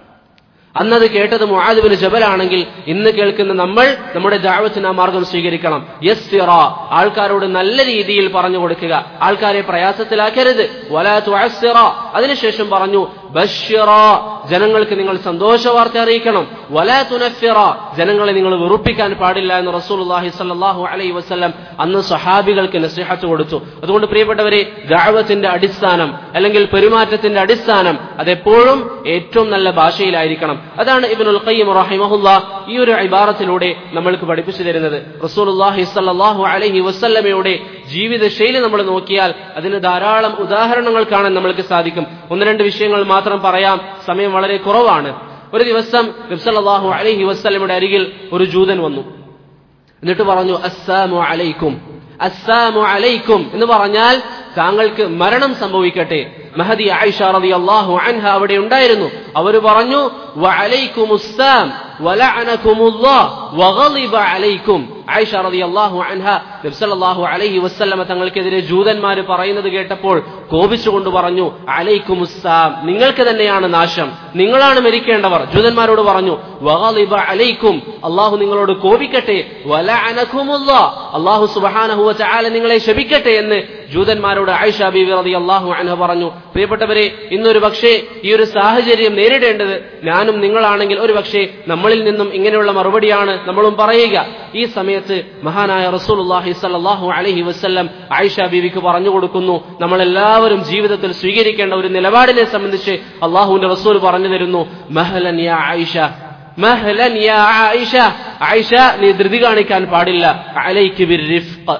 അന്നത് കേട്ടത് മുആദ് ഇബ്നു ജബലാണെങ്കിൽ ഇന്ന് കേൾക്കുന്ന നമ്മൾ നമ്മുടെ ദഅവത്തിന് ആ മാർഗം സ്വീകരിക്കണം. യസ്സിറ, ആൾക്കാരോട് നല്ല രീതിയിൽ പറഞ്ഞു കൊടുക്കുക, ആൾക്കാരെ പ്രയാസത്തിലാക്കരുത്. വലാ തുഅസ്സിറ, അതിനുശേഷം പറഞ്ഞു ബശ്ശിറ, ജനങ്ങൾക്ക് നിങ്ങൾ സന്തോഷ വാർത്ത അറിയിക്കണം, വലാ തുനഫിറ, ജനങ്ങളെ നിങ്ങൾ വെറുപ്പിക്കാൻ പാടില്ല എന്ന് റസൂലുള്ളാഹി സ്വല്ലല്ലാഹു അലൈഹി വസല്ലം അന്ന് സ്വഹാബികൾക്ക് നസീഹത്ത് കൊടുത്തു. അതുകൊണ്ട് പ്രിയപ്പെട്ടവരെ, ദഅവത്തിന്റെ അടിസ്ഥാനം അല്ലെങ്കിൽ പെരുമാറ്റത്തിന്റെ അടിസ്ഥാനം അതെപ്പോഴും ഏറ്റവും നല്ല ഭാഷയിലായിരിക്കണം. അതാണ് ഇബ്നുൽ ഖയ്യിം റഹിമഹുല്ലാഹ് ഈ ഒരു ഇബാറത്തിലൂടെ നമ്മൾക്ക് പഠിപ്പിച്ചു തരുന്നത്. റസൂലുള്ളാഹി സ്വല്ലല്ലാഹു അലൈഹി വസല്ലമയുടെ ജീവിത ശൈലി നമ്മൾ നോക്കിയാൽ അതിന് ധാരാളം ഉദാഹരണങ്ങൾ കാണാൻ നമ്മൾക്ക് സാധിക്കും. ഒന്ന് രണ്ട് വിഷയങ്ങൾ മാത്രം പറയാം, സമയം വളരെ കുറവാണ്. ഒരു ദിവസം നബി സല്ലല്ലാഹു അലൈഹി വസല്ലമയുടെ അരികിൽ ഒരു ജൂതൻ വന്നു. എന്നിട്ട് പറഞ്ഞു അസ്സലാമു അലൈക്കും, അസ്സലാമു അലൈക്കും എന്ന് പറഞ്ഞാൽ താങ്കൾക്ക് മരണം സംഭവിക്കട്ടെ. മഹദി ആയിഷ റളിയല്ലാഹു അൻഹ അവിടെ ഉണ്ടായിരുന്നു. അവർ പറഞ്ഞു വഅലൈക്കുമുസ്സലാം വലഅനകുമുല്ലാഹ് വഗളിബ അലൈക്കും. ആയിഷ റളിയല്ലാഹു അൻഹ നബി സല്ലല്ലാഹു അലൈഹി വസല്ലമ തങ്ങൾക്കെതിരെ ജൂതന്മാർ പറയുന്നത് കേട്ടപ്പോൾ കോപിച്ചുകൊണ്ട് പറഞ്ഞു അലൈക്കുമുസ്സലാം, നിങ്ങൾക്ക് തന്നെയാണ് നാശം, നിങ്ങളാണ് മരിക്കേണ്ടവർ. ജൂതന്മാരോട് പറഞ്ഞു വഗളിബ അലൈക്കും, അല്ലാഹു നിങ്ങളോട് കോപിക്കട്ടെ, വലഅനകുമുല്ലാഹ്, അല്ലാഹു സുബ്ഹാനഹു വ തആല നിങ്ങളെ ശപിക്കട്ടെ എന്ന് ജൂതന്മാരോട് ആയിഷ ബീവി റളിയല്ലാഹു അൻഹ പറഞ്ഞു. പ്രിയപ്പെട്ടവരെ, ഇന്നൊരു പക്ഷേ ഈ ഒരു സാഹചര്യം നേരിടേണ്ടത് ഞാനും നിങ്ങളാണെങ്കിൽ ഒരു പക്ഷേ നമ്മളിൽ നിന്നും ഇങ്ങനെയുള്ള മറുപടിയാണ് നമ്മളും പറയുക. ഈ സമയത്ത് മഹാനായ റസൂലുള്ളാഹി സ്വല്ലല്ലാഹു അലൈഹി വസല്ലം ആയിഷ ബീവിക്ക് പറഞ്ഞു കൊടുക്കുന്നു, നമ്മളെല്ലാവരും ജീവിതത്തിൽ സ്വീകരിക്കേണ്ട ഒരു നിലപാടിനെ സംബന്ധിച്ച് അള്ളാഹുവിന്റെ റസൂൽ പറഞ്ഞു തരുന്നു, മഹലൻ യാ ആയിഷ, മഹലൻ യാ ആയിഷ, ആയിഷ നീ ധൃതി കാണിക്കാൻ പാടില്ല, അലൈകി ബിർറിഫ്ഖ്,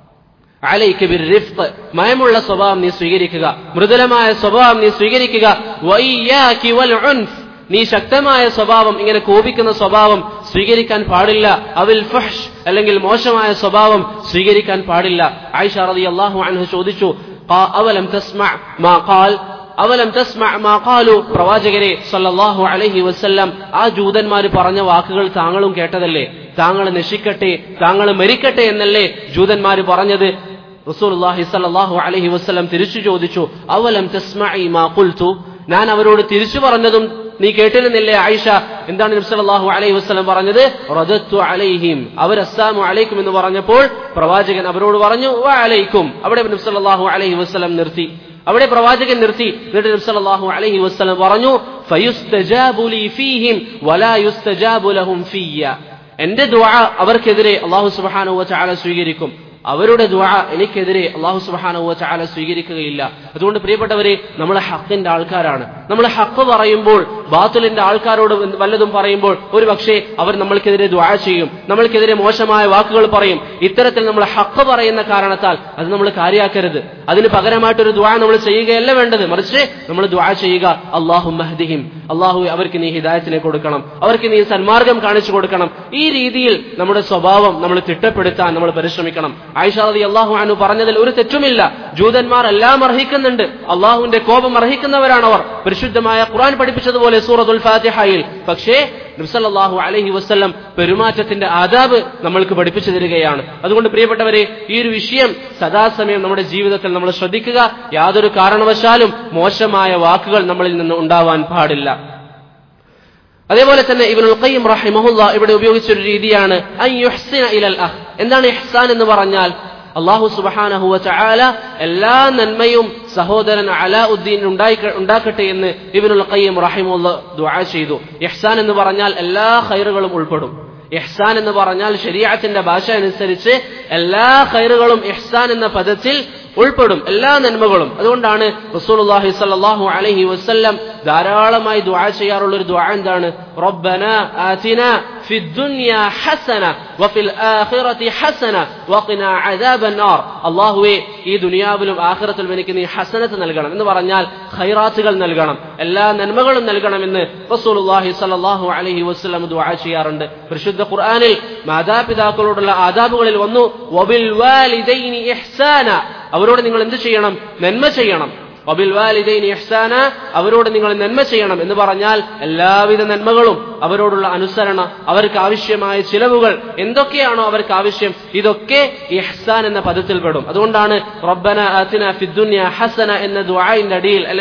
അലൈക ബിർറിഫ്ഖ്, മയമുള്ള സ്വഭാവം നീ സ്വീകരിക്കുക, മൃദുലമായ സ്വഭാവം നീ സ്വീകരിക്കുക. വഇയ്യാകി വൽ ഉൻഫ്, നീ ശക്തമായ സ്വഭാവം, ഇങ്ങനെ കോപിക്കുന്ന സ്വഭാവം സ്വീകരിക്കാൻ പാടില്ല. അവിൽ ഫഹ്ഷ്, അല്ലെങ്കിൽ മോശമായ സ്വഭാവം സ്വീകരിക്കാൻ പാടില്ല. ആയിഷ റളിയല്ലാഹു അൻഹ ചോദിച്ചു, അവലം തസ്മഅ മാ ഖാൽ, അവലം തസ്മഅ മാ ഖാലു, പ്രവാചകരെ സല്ലല്ലാഹു അലൈഹി വസല്ലം ആ ജൂതന്മാർ പറഞ്ഞ വാക്കുകൾ താങ്കളും കേട്ടതല്ലേ? താങ്കൾ നശിക്കട്ടെ, താങ്കൾ മരിക്കട്ടെ എന്നല്ലേ ജൂതന്മാർ പറഞ്ഞത്? റസൂലുള്ളാഹി സ്വല്ലല്ലാഹു അലൈഹി വസല്ലം തിരിച്ചു ചോദിച്ചു, അവലം തസ്മഇ മാ ഖുൽതു, ഞാൻ അവരോട് തിരിച്ചു പറഞ്ഞതും നീ കേട്ടിരുന്നില്ലേ ആയിഷ? എന്താണ് നബി സല്ലല്ലാഹു അലൈഹി വസല്ലം പറഞ്ഞത്? റദത്തു അലൈഹിം, അവർ അസ്സലാമു അലൈക്കും എന്ന് പറഞ്ഞപ്പോൾ പ്രവാചകൻ അവരോട് പറഞ്ഞു വ അലൈക്കും. അവിടെ നബി സല്ലല്ലാഹു അലൈഹി വസല്ലം നിർത്തി, അവിടെ പ്രവാചകൻ നിർത്തി. എന്നിട്ട് നബി സല്ലല്ലാഹു അലൈഹി വസല്ലം പറഞ്ഞു ഫയുസ്തജാബു ലി ഫീഹിം വലാ യുസ്തജാബു ലഹും ഫിയ്യ, എന്റെ ദുആ അവർക്കെതിരെ അല്ലാഹു സുബ്ഹാനഹു വ തആല സ്വീകരിക്കും, അവരുടെ ദുആ എനിക്കെതിരെ അല്ലാഹു സുബ്ഹാനഹു വ തആല സ്വീകരിക്കുകയില്ല. അതുകൊണ്ട് പ്രിയപ്പെട്ടവരെ, നമ്മൾ ഹഖിന്റെ ആൾക്കാരാണ്. നമ്മൾ ഹഖ് പറയുമ്പോൾ ബാത്തിലിന്റെ ആൾക്കാരോട് വല്ലതും പറയുമ്പോൾ ഒരു പക്ഷേ അവർ നമ്മൾക്കെതിരെ ദുആ ചെയ്യും, നമ്മൾക്കെതിരെ മോശമായ വാക്കുകൾ പറയും. ഇത്തരത്തിൽ നമ്മൾ ഹഖ് പറയുന്ന കാരണത്താൽ അത് നമ്മൾ കാര്യാക്കരുത്. അതിന് പകരമായിട്ടൊരു ദുആ നമ്മൾ ചെയ്യുകയല്ല വേണ്ടത്, മറിച്ച് നമ്മൾ ദുആ ചെയ്യുക, അല്ലാഹുമ്മ ഹ്ദിഹിം, അല്ലാഹു അവർക്ക് നീ ഹിദായത്തിനെ കൊടുക്കണം, അവർക്ക് നീ സന്മാർഗം കാണിച്ചു കൊടുക്കണം. ഈ രീതിയിൽ നമ്മുടെ സ്വഭാവം നമ്മൾ തിട്ടപ്പെടുത്താൻ നമ്മൾ പരിശ്രമിക്കണം. ആയിഷ റളിയല്ലാഹു അൻഹ പറഞ്ഞതിൽ ഒരു തെറ്റുമില്ല. ജൂതന്മാർ എല്ലാം അർഹിക്കുന്നുണ്ട്, അള്ളാഹുവിന്റെ കോപം അർഹിക്കുന്നവരാണവർ, പരിശുദ്ധമായ ഖുർആൻ പഠിപ്പിച്ചതുപോലെ സൂറത്തുൽ ഫാത്തിഹയിൽ. പക്ഷേ നബി സല്ലല്ലാഹു അലൈഹി വസല്ലം പെരുമാറ്റത്തിന്റെ ആദാബ് നമ്മൾക്ക് പഠിപ്പിച്ചു തരികയാണ്. അതുകൊണ്ട് പ്രിയപ്പെട്ടവരെ, ഈ ഒരു വിഷയം സദാസമയം നമ്മുടെ ജീവിതത്തിൽ നമ്മൾ ശ്രദ്ധിക്കുക. യാതൊരു കാരണവശാലും മോശമായ വാക്കുകൾ നമ്മളിൽ നിന്ന് ഉണ്ടാവാൻ പാടില്ല. അതേപോലെ തന്നെ ഇബ്നുൽ ഖയ്യിം റഹിമഹുല്ലാഹ് ഇവിടെ ഉപയോഗിച്ചൊരു രീതിയാണ് അൻ യുഹ്സിന ഇലൽ അഖ്. എന്താണ് ഇഹ്സാൻ എന്ന് പറഞ്ഞാൽ? അല്ലാഹു സുബ്ഹാനഹു വ തആല എല്ലാ നന്മയും സഹോദരൻ അലാഉദ്ദീൻ ഉണ്ടാക്കട്ടെ എന്ന് ഇബ്നുൽ ഖയ്യിം റഹിമഹുല്ലാഹ് ദുആ ചെയ്തു. ഇഹ്സാൻ എന്ന് പറഞ്ഞാൽ എല്ലാ ഖൈറുകളും ഉൾപ്പെടും. ഇഹ്സാൻ എന്ന് പറഞ്ഞാൽ ശരീഅത്തിന്റെ ഭാഷ അനുസരിച്ച് എല്ലാ ഖൈറുകളും ഇഹ്സാൻ എന്ന പദത്തിൽ ഉൾപ്പെടും, എല്ലാ നന്മകളും. അതുകൊണ്ടാണ് റസൂലുള്ളാഹി സ്വല്ലല്ലാഹു അലൈഹി വസല്ലം ധാരാളമായി ദുആ ചെയ്യാറുള്ള ഒരു ദുആ എന്താണ്? റബ്ബനാ ആതിനാ ഫിദ്ദുനിയാ ഹസന വഫിൽ ആഖിറതി ഹസന വഖിനാ അദാബന്നാർ. അല്ലാഹുവേ, ഈ ദുനിയാവിലും ആഖിറത്തിലും എനിക്ക് നീ ഹസനത്ത് നൽകണം എന്ന് പറഞ്ഞാൽ ഖൈറാത്തുകൾ നൽകണം, എല്ലാ നന്മകളും നൽകണമെന്ന് റസൂലുള്ളാഹി സ്വല്ലല്ലാഹു അലൈഹി വസല്ലം ദുആ ചെയ്യാറുണ്ട്. പരിശുദ്ധ ഖുർആനിൽ മാതാപിതാക്കളോടുള്ള ആദാബുകളിൽ വന്നു വബിൽ വാലിദൈനി ഇഹ്സാന, അവരോട് നിങ്ങൾ എന്ത് ചെയ്യണം? നന്മ ചെയ്യണം. വബിൽ വാലിദൈനി ഇഹ്സാന, അവരോട് നിങ്ങൾ നന്മ ചെയ്യണം എന്ന് പറഞ്ഞാൽ എല്ലാവിധ നന്മകളും, അവരോടുള്ള അനുസരണ, അവർക്ക് ആവശ്യമായ ചിലവുകൾ എന്തൊക്കെയാണോ അവർക്ക് ആവശ്യം, ഇതൊക്കെ ഇഹ്സാൻ എന്ന പദത്തിൽ പെടും. അതുകൊണ്ടാണ് റബ്ബന ആതിന ഫിദ്ദുനിയ ഹസന എന്ന ദുആഇന്റെ അടിയിൽ അല്ലെങ്കിൽ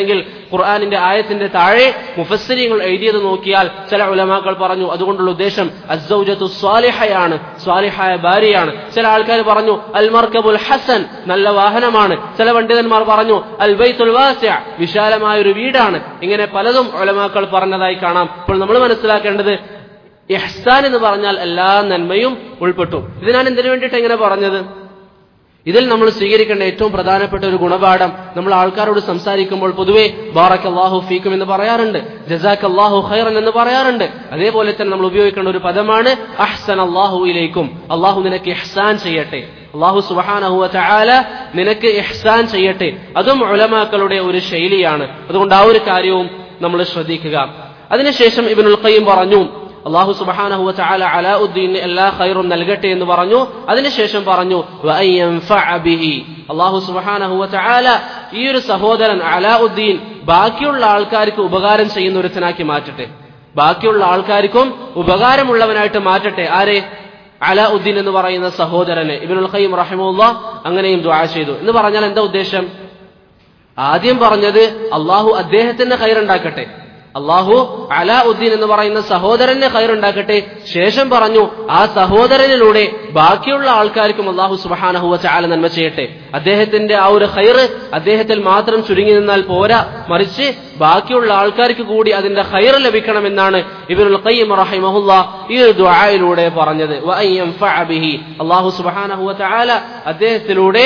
ഖുർആനിന്റെ ആയത്തിന്റെ താഴെ മുഫസ്സിരീങ്ങൾ എഴുതിയത് നോക്കിയാൽ ചില ഉലമാക്കൾ പറഞ്ഞു അതുകൊണ്ടുള്ള ഉദ്ദേശം അസ്സൗജത്തു സ്വാലിഹയാണ്, സ്വാലിഹായ ഭാര്യയാണ്. ചില ആൾക്കാർ പറഞ്ഞു അൽ മർകബുൽ ഹസൻ, നല്ല വാഹനമാണ്. ചില പണ്ഡിതന്മാർ പറഞ്ഞു അൽ ബൈത്തുൽ വാസിഅ, വിശാലമായ ഒരു വീടാണ്. ഇങ്ങനെ പലതും ഉലമാക്കൾ പറഞ്ഞതായി കാണാം. അപ്പോൾ നമ്മൾ മനസ്സിലാക്കേണ്ടത് ഇഹ്സാൻ എന്ന് പറഞ്ഞാൽ എല്ലാ നന്മയും ഉൾപ്പെട്ടു. ഇത് ഞാൻ എന്തിനു വേണ്ടിയിട്ട് എങ്ങനെ പറഞ്ഞത്? ഇതിൽ നമ്മൾ സ്വീകരിക്കേണ്ട ഏറ്റവും പ്രധാനപ്പെട്ട ഒരു ഗുണപാഠം, നമ്മൾ ആൾക്കാരോട് സംസാരിക്കുമ്പോൾ പൊതുവെ ബാറക്കല്ലാഹു ഫീക്കും എന്ന് പറയാറുണ്ട്, ജസാക്കല്ലാഹു ഖൈറൻ എന്ന് പറയാറുണ്ട്. അതേപോലെ തന്നെ നമ്മൾ ഉപയോഗിക്കേണ്ട ഒരു പദമാണ് അഹ്സനല്ലാഹു ഇലൈക്കും, അള്ളാഹു നിനക്ക് ഇഹ്സാൻ ചെയ്യട്ടെ, അള്ളാഹു സുബ്ഹാനഹു വ തആല നിനക്ക് ഇഹ്സാൻ ചെയ്യട്ടെ. അതും ഉലമാക്കളുടെ ഒരു ശൈലിയാണ്. അതുകൊണ്ട് ആ ഒരു കാര്യവും നമ്മൾ ശ്രദ്ധിക്കുക. അതിനുശേഷം ഇബ്നുൽ ഖയ്യിം പറഞ്ഞു അല്ലാഹു സുബ്ഹാനഹു വ തആല അലാഉദ്ദീന് എല്ലാ ഖൈറും നൽകട്ടെ എന്ന് പറഞ്ഞു. അതിനുശേഷം പറഞ്ഞു വഅയൻഫഅ ബിഹി, അല്ലാഹു സുബ്ഹാനഹു വ തആല ഈ ഒരു സഹോദരൻ അലാഉദ്ദീൻ ബാക്കിയുള്ള ആൾക്കാർക്ക് ഉപകാരം ചെയ്യുന്ന ഒരുത്തനാക്കി മാറ്റട്ടെ, ബാക്കിയുള്ള ആൾക്കാർക്കും ഉപകാരമുള്ളവനായിട്ട് മാറ്റട്ടെ. ആരെ? അലാഉദ്ദീൻ എന്ന് പറയുന്ന സഹോദരനെ. ഇബ്നുൽ ഖയ്യിം റഹിമഹുല്ലാഹ് അങ്ങനെയും ദുആ ചെയ്തു. എന്ന് പറഞ്ഞാൽ എന്താ ഉദ്ദേശം? ആദ്യം പറഞ്ഞത് അല്ലാഹു അദ്ദേഹത്തിന് ഖൈറുണ്ടാക്കട്ടെ, അള്ളാഹു അലാഉദ്ദീൻ എന്ന് പറയുന്ന സഹോദരന് ഖൈറുണ്ടാക്കട്ടെ. ശേഷം പറഞ്ഞു ആ സഹോദരനിലൂടെ ബാക്കിയുള്ള ആൾക്കാർക്കും അള്ളാഹു സുബ്ഹാനഹു വ തആല നന്മ ചെയ്യട്ടെ. അദ്ദേഹത്തിന്റെ ആ ഒരു ഖൈറ് അദ്ദേഹത്തിൽ മാത്രം ചുരുങ്ങി നിന്നാൽ പോരാ, മറിച്ച് ബാക്കിയുള്ള ആൾക്കാർക്ക് കൂടി അതിന്റെ ഖൈറ് ലഭിക്കണമെന്നാണ് ഇബ്നുൽ ഖയ്യിം റഹിമഹുല്ലാഹ് ഈ ദുആയിലൂടെ പറഞ്ഞത്. വഅയൻഫഅ ബിഹി, അള്ളാഹു സുബ്ഹാനഹു വ തആല അദ്ദേഹത്തിലൂടെ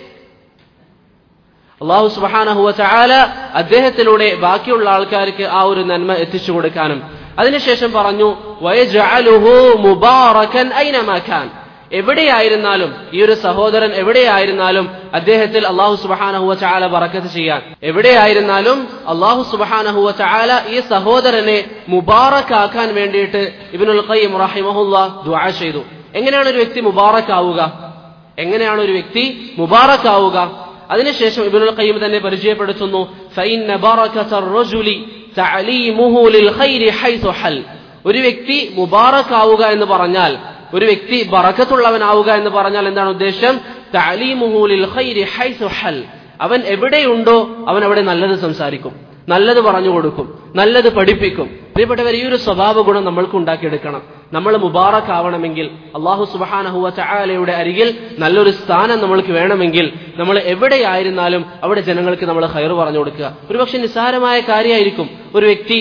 അള്ളാഹു സുബ്ഹാനഹു വ തആല അദ്ദേഹത്തിലൂടെ ബാക്കിയുള്ള ആൾക്കാർക്ക് ആ ഒരു നന്മ എത്തിച്ചു കൊടുക്കാനും. അതിനുശേഷം പറഞ്ഞു വയജഅലുഹു മുബാറകൻ ഐനമാ കാൻ, എവിടെയായിരുന്നാലും ഈ ഒരു സഹോദരൻ എവിടെയായിരുന്നാലും അദ്ദേഹത്തിൽ അള്ളാഹു സുബ്ഹാനഹു വ തആല ബറക്കത്ത് ചെയ്യാൻ, എവിടെയായിരുന്നാലും അള്ളാഹു സുബ്ഹാനഹു വ തആല ഈ സഹോദരനെ മുബാറക്കാക്കാൻ വേണ്ടിയിട്ട് ഇബ്നുൽ ഖയ്യിം റഹിമഹുല്ലാഹ് ദുആ ചെയ്തു. എങ്ങനെയാണ് ഒരു വ്യക്തി മുബാറക്കാവുക? എങ്ങനെയാണ് ഒരു വ്യക്തി മുബാറക്കാവുക? അതിനുശേഷം ഇബ്നുൽ ഖയ്യിം തന്നെ പരിചയപ്പെടുത്തുന്നു ഫഇന്ന ബറകതർ റജുലി തഅലീമുഹു ലിൽ ഖൈരി ഹൈതു ഹൽ, ഒരു വ്യക്തി മുബാറക്കാവുക എന്ന് പറഞ്ഞാൽ, ഒരു വ്യക്തി ബറക്കത്തുള്ളവനാവുക എന്ന് പറഞ്ഞാൽ എന്താണ് ഉദ്ദേശം? തഅലീമുഹു ലിൽ ഖൈരി ഹൈതു ഹൽ, അവൻ എവിടെയുണ്ടോ അവൻ അവിടെ നല്ലത് സംസാരിക്കും, നല്ലത് പറഞ്ഞു കൊടുക്കും, നല്ലത് പഠിപ്പിക്കും. പ്രിയപ്പെട്ടവർ, ഈ ഒരു സ്വഭാവ ഗുണം നമ്മൾക്ക് ഉണ്ടാക്കിയെടുക്കണം. നമ്മൾ മുബാറക് ആവണമെങ്കിൽ, അല്ലാഹു സുബ്ഹാനഹു വ തആലയുടെ അരികിൽ നല്ലൊരു സ്ഥാനം നമ്മൾക്ക് വേണമെങ്കിൽ നമ്മൾ എവിടെയായിരുന്നാലും അവിടെ ജനങ്ങൾക്ക് നമ്മൾ ഖൈർ പറഞ്ഞു കൊടുക്കുക. ഒരുപക്ഷെ നിസ്സാരമായ കാര്യമായിരിക്കും. ഒരു വ്യക്തി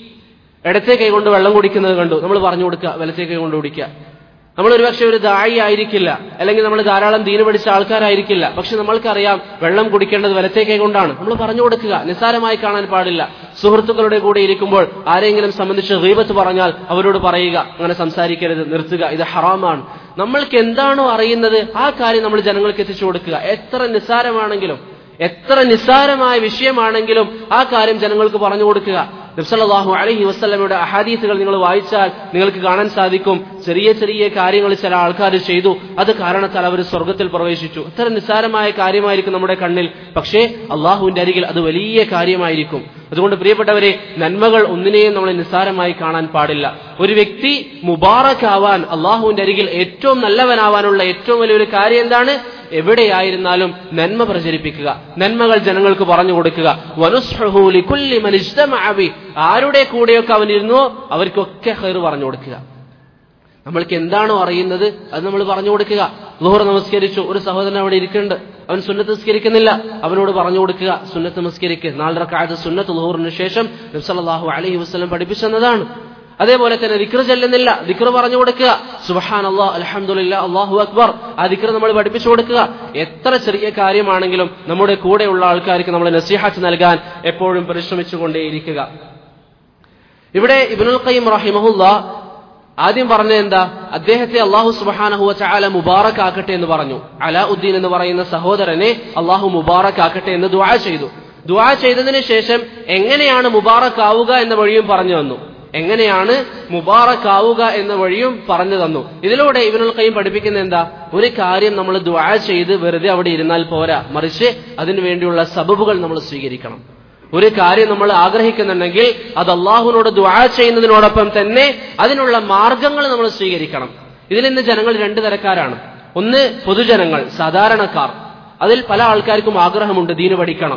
ഇടത്തെ കൈ കൊണ്ട് വെള്ളം കുടിക്കുന്നത് കണ്ടു, നമ്മൾ പറഞ്ഞു കൊടുക്കുക വലത്തെ കൈ കൊണ്ട് കുടിക്കുക. നമ്മൾ ഒരുപക്ഷെ ഒരു ദായി ആയിരിക്കില്ല, അല്ലെങ്കിൽ നമ്മൾ ധാരാളം ദീന് പഠിച്ച ആൾക്കാരായിരിക്കില്ല, പക്ഷെ നമ്മൾക്കറിയാം വെള്ളം കുടിക്കേണ്ടത് വലത്തെ കൈ കൊണ്ടാണ്. നമ്മൾ പറഞ്ഞു കൊടുക്കുക, നിസ്സാരമായി കാണാൻ പാടില്ല. സുഹൃത്തുക്കളുടെ കൂടെ ഇരിക്കുമ്പോൾ ആരെങ്കിലും സംബന്ധിച്ച് ഗീബത്ത് പറഞ്ഞാൽ അവരോട് പറയുക അങ്ങനെ സംസാരിക്കരുത്, നിർത്തുക, ഇത് ഹറാമാണ്. നമ്മൾക്ക് എന്താണോ അറിയുന്നത് ആ കാര്യം നമ്മൾ ജനങ്ങൾക്ക് എത്തിച്ചു കൊടുക്കുക. എത്ര നിസ്സാരമാണെങ്കിലും, എത്ര നിസ്സാരമായ വിഷയമാണെങ്കിലും ആ കാര്യം ജനങ്ങൾക്ക് പറഞ്ഞു കൊടുക്കുക. നബി സല്ലല്ലാഹു അലൈഹി വസല്ലമയുടെ അഹാദീസുകൾ നിങ്ങൾ വായിച്ചാൽ നിങ്ങൾക്ക് കാണാൻ സാധിക്കും, ചെറിയ ചെറിയ കാര്യങ്ങൾ ചില ആൾക്കാർ ചെയ്തു, അത് കാരണത്താൽ അവർ സ്വർഗത്തിൽ പ്രവേശിച്ചു. എത്ര നിസ്സാരമായ കാര്യമായിരിക്കും നമ്മുടെ കണ്ണിൽ, പക്ഷേ അള്ളാഹുവിന്റെ അരികിൽ അത് വലിയ കാര്യമായിരിക്കും. അതുകൊണ്ട് പ്രിയപ്പെട്ടവരെ, നന്മകൾ ഒന്നിനെയും നമ്മൾ നിസ്സാരമായി കാണാൻ പാടില്ല. ഒരു വ്യക്തി മുബാറക്കാവാൻ, അള്ളാഹുവിന്റെ അരികിൽ ഏറ്റവും നല്ലവനാവാനുള്ള ഏറ്റവും വലിയൊരു കാര്യം എന്താണ്? എവിടെയായിരുന്നാലും നന്മ പ്രചരിപ്പിക്കുക, നന്മകൾ ജനങ്ങൾക്ക് പറഞ്ഞു കൊടുക്കുക. വനുസ്ഹുഹു ലികുല്ലി മൻ ഇജ്തമഅ ബി, ആരുടെ കൂടെയൊക്കെ അവൻ ഇരുന്നോ അവർക്കൊക്കെ ഖൈർ പറഞ്ഞു കൊടുക്കുക. നമ്മൾക്ക് എന്താണോ അറിയുന്നത് അത് നമ്മൾ പറഞ്ഞു കൊടുക്കുക. ളുഹർ നമസ്കരിച്ചു, ഒരു സഹോദരൻ അവിടെ ഇരിക്കുന്നുണ്ട്, അവൻ സുന്നത്ത് നിസ്കരിക്കുന്നില്ല, അവനോട് പറഞ്ഞു കൊടുക്കുക സുന്നത്ത് നമസ്കരിക്കുക. നാല് റക്അത്ത് സുന്നത്ത് ളുഹറിന് ശേഷം നബി സല്ലല്ലാഹു അലൈഹി വസല്ലം പഠിപ്പിച്ചതാണ്. അതേപോലെ തന്നെ ദിക്ർ ചെല്ലുന്നില്ല, ദിക്ർ പറഞ്ഞു കൊടുക്കുക. സുബ്ഹാനല്ലാഹ്, അൽഹംദുലില്ലാഹ്, അല്ലാഹു അക്ബർ, ആ ദിക്ർ നമ്മൾ പഠിപ്പിച്ചു കൊടുക്കുക. എത്ര ചെറിയ കാര്യമാണെങ്കിലും നമ്മുടെ കൂടെയുള്ള ആൾക്കാർക്ക് നമ്മൾ നസീഹത്ത് നൽകാൻ എപ്പോഴും പരിശ്രമിച്ചുകൊണ്ടേയിരിക്കുക. ഇവിടെ ഇബ്നുൽ ഖയ്യിം റഹിമഹുല്ലാഹ് ആദ്യം പറഞ്ഞത് എന്താ? അദ്ദേഹത്തെ അല്ലാഹു സുബ്ഹാനഹു വ തആല മുബാറക് ആക്കട്ടെ എന്ന് പറഞ്ഞു. അലാഉദ്ദീൻ എന്ന് പറയുന്ന സഹോദരനെ അല്ലാഹു മുബാറക് ആക്കട്ടെ എന്ന് ദുആ ചെയ്തു. ദുആ ചെയ്തതിന് ശേഷം എങ്ങനെയാണ് മുബാറക് ആവുക എന്ന വഴിയും പറഞ്ഞു തന്നു. എങ്ങനെയാണ് മുബാറക് ആവുക എന്ന വഴിയും പറഞ്ഞു തന്നു. ഇതിലൂടെ ഇബ്നുൽ ഖയ്യിം പഠിപ്പിക്കുന്ന എന്താ? ഒരു കാര്യം നമ്മൾ ദുആ ചെയ്ത് വെറുതെ അവിടെ ഇരുന്നാൽ പോരാ, മറിച്ച് അതിനു വേണ്ടിയുള്ള സബബുകൾ നമ്മൾ സ്വീകരിക്കണം. ഒരു കാര്യം നമ്മൾ ആഗ്രഹിക്കുന്നുണ്ടെങ്കിൽ അത് അള്ളാഹുവിനോട് ദുആ ചെയ്യുന്നതിനോടൊപ്പം തന്നെ അതിനുള്ള മാർഗങ്ങൾ നമ്മൾ സ്വീകരിക്കണം. ഇതിൽ ഇന്ന് ജനങ്ങൾ രണ്ടു തരക്കാരാണ്. ഒന്ന് പൊതുജനങ്ങൾ, സാധാരണക്കാർ. അതിൽ പല ആൾക്കാർക്കും ആഗ്രഹമുണ്ട് ദീന് പഠിക്കണം,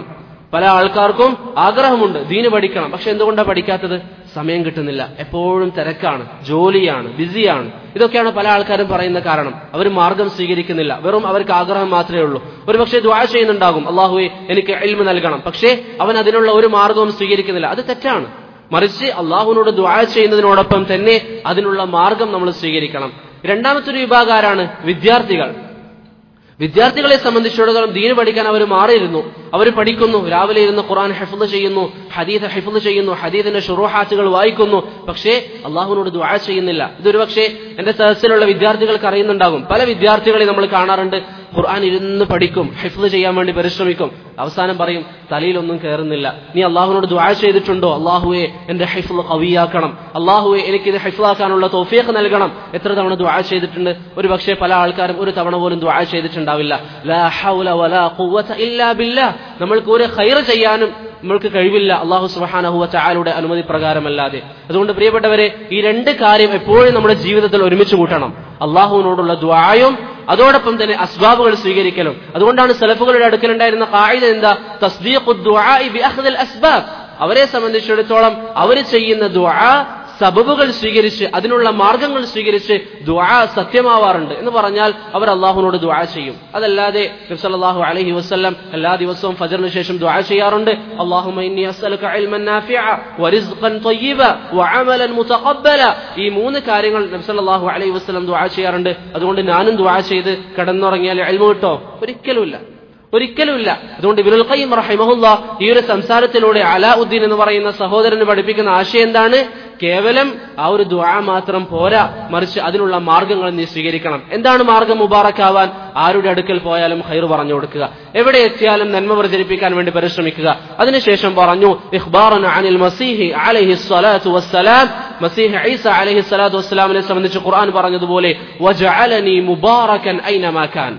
പല ആൾക്കാർക്കും ആഗ്രഹമുണ്ട് ദീന് പഠിക്കണം, പക്ഷെ എന്തുകൊണ്ടാണ് പഠിക്കാത്തത്? സമയം കിട്ടുന്നില്ല, എപ്പോഴും തിരക്കാണ്, ജോലിയാണ്, ബിസിയാണ്. ഇതൊക്കെയാണ് പല ആൾക്കാരും പറയുന്ന കാരണം. അവർ മാർഗം സ്വീകരിക്കുന്നില്ല, വെറും അവർക്ക് ആഗ്രഹം മാത്രമേ ഉള്ളൂ. ഒരു പക്ഷേ ദുആ ചെയ്യുന്നുണ്ടാകും, അല്ലാഹുവേ എനിക്ക് ഇൽമ് നൽകണം, പക്ഷേ അവൻ അതിനുള്ള ഒരു മാർഗവും സ്വീകരിക്കുന്നില്ല. അത് തെറ്റാണ്. മറിച്ച് അള്ളാഹുവിനോട് ദുആ ചെയ്യുന്നതിനോടൊപ്പം തന്നെ അതിനുള്ള മാർഗം നമ്മൾ സ്വീകരിക്കണം. രണ്ടാമത്തെ വിഭാഗം ആരാണ്? വിദ്യാർത്ഥികൾ. വിദ്യാർത്ഥികളെ സംബന്ധിച്ചിടത്തോളം ദീന് പഠിക്കാൻ അവർ മാറിയിരുന്നു. അവർ പഠിക്കുന്നു, രാവിലെ ഇരുന്ന് ഖുർആൻ ഹിഫ്ള് ചെയ്യുന്നു, ഹദീസ് ഹിഫ്ള് ചെയ്യുന്നു, ഹദീസിന്റെ ശുറൂഹാത്തുകൾ വായിക്കുന്നു, പക്ഷേ അള്ളാഹുവിനോട് ദുആ ചെയ്യുന്നില്ല. ഇതൊരു പക്ഷേ എന്റെ സദസ്സിലുള്ള വിദ്യാർത്ഥികൾക്ക് അറിയുന്നുണ്ടാകും. പല വിദ്യാർത്ഥികളെ നമ്മൾ കാണാറുണ്ട്, ഖുർആൻ ഇരുന്ന് പഠിക്കും, ഹിഫ്ള് ചെയ്യാൻ വേണ്ടി പരിശ്രമിക്കും, അവസാനം പറയും തലയിലൊന്നും കയറുന്നില്ല. നീ അള്ളാഹുവിനോട് ദുആ ചെയ്തിട്ടുണ്ടോ? അള്ളാഹുവെ എന്റെ ഹിഫ്ള് ഖവിയാക്കണം, അള്ളാഹുവെ എനിക്കിത് ഹിഫ്ളാക്കാനുള്ള തൗഫീഖ് നൽകണം. എത്ര തവണ ദുആ ചെയ്തിട്ടുണ്ട്? ഒരു പക്ഷേ പല ആൾക്കാരും ഒരു തവണ പോലും ദുആ ചെയ്തിട്ടുണ്ടാവില്ല. ലാ ഹൗല വലാ ഖുവത ഇല്ലാ ബില്ലാഹ്. നമ്മൾക്ക് ഒരു ഖൈർ ചെയ്യാനും നമ്മൾക്ക് കഴിവില്ല അല്ലാഹു സുബ്ഹാനഹു വ തആലയുടെ അനുമതി പ്രകാരമല്ലാതെ. അതുകൊണ്ട് പ്രിയപ്പെട്ടവരെ, ഈ രണ്ട് കാര്യം എപ്പോഴും നമ്മുടെ ജീവിതത്തിൽ ഒരുമിച്ച് കൂട്ടണം. അള്ളാഹുവിനോടുള്ള ദുആയും അതോടൊപ്പം തന്നെ അസ്ബാബുകൾ സ്വീകരിക്കലും. അതുകൊണ്ടാണ് സലഫുകളുടെ അടുക്കലുണ്ടായിരുന്ന ഖായിദ എന്താ? തസ്ദീഖുദ് ദുആഇ ബിഅഖ്ദിൽ അസ്ബാബ്. അവരെ സംബന്ധിച്ചിടത്തോളം അവർ ചെയ്യുന്ന ദുആ സബബുകൾ സ്വീകരിച്ച്, അതിനുള്ള മാർഗങ്ങൾ സ്വീകരിച്ച് ദുആ സത്യമാവാറുണ്ട് എന്ന് പറഞ്ഞാൽ അവർ അള്ളാഹുവിനോട് ദുആ ചെയ്യും. അതല്ലാതെ നബി സല്ലല്ലാഹു അലൈഹി വസല്ലം എല്ലാ ദിവസവും ഫജ്റിന് ശേഷം ദുആ ചെയ്യാറുണ്ട്. അല്ലാഹുമ്മ ഇന്നി അസ്അലുക ഇൽമൻ നാഫിഅ വറിസ്ഖൻ ത്വയ്യിബ വഅമലൻ മുതഖബ്ബല. ഈ മൂന്ന് കാര്യങ്ങൾ നബി സല്ലല്ലാഹു അലൈഹി വസല്ലം ദുആ ചെയ്യാറുണ്ട്. അതുകൊണ്ട് ഞാനും ദുആ ചെയ്ത് കിടന്നുറങ്ങിയാൽ ഇൽമു കിട്ടോ? ഒരിക്കലുമില്ല, ഒരിക്കലുമില്ല. അതുകൊണ്ട് ഇബ്നുൽ ഖയ്യിം റഹിമഹുല്ലാഹ് ഈ ഒരു സംസാരത്തിലൂടെ അലാഉദ്ദീൻ എന്ന് പറയുന്ന സഹോദരന് പഠിപ്പിക്കുന്ന ആശയം എന്താണ്? കേവലം ആ ഒരു ദുആ മാത്രം പോരാ, മറിച്ച് അതിനുള്ള മാർഗങ്ങൾ നീ സ്വീകരിക്കണം. എന്താണ് മാർഗം മുബാറക്കാവാൻ? ആരുടെ അടുക്കൽ പോയാലും ഖൈർ പറഞ്ഞു കൊടുക്കുക, എവിടെ എത്തിയാലും നന്മ പ്രചരിപ്പിക്കാൻ വേണ്ടി പരിശ്രമിക്കുക. അതിനുശേഷം പറഞ്ഞു ഇഖ്ബാറൻ അനിൽ മസീഹി അലൈഹി സ്വലാത്തു വസ്സലാം. മസീഹ് ഈസ അലൈഹി സ്വലാത്തു വസ്സലാമിനെ സംബന്ധിച്ച് ഖുർആൻ പറഞ്ഞതുപോലെ വജഅലനി മുബാറകൻ ഐനമാ കാൻ.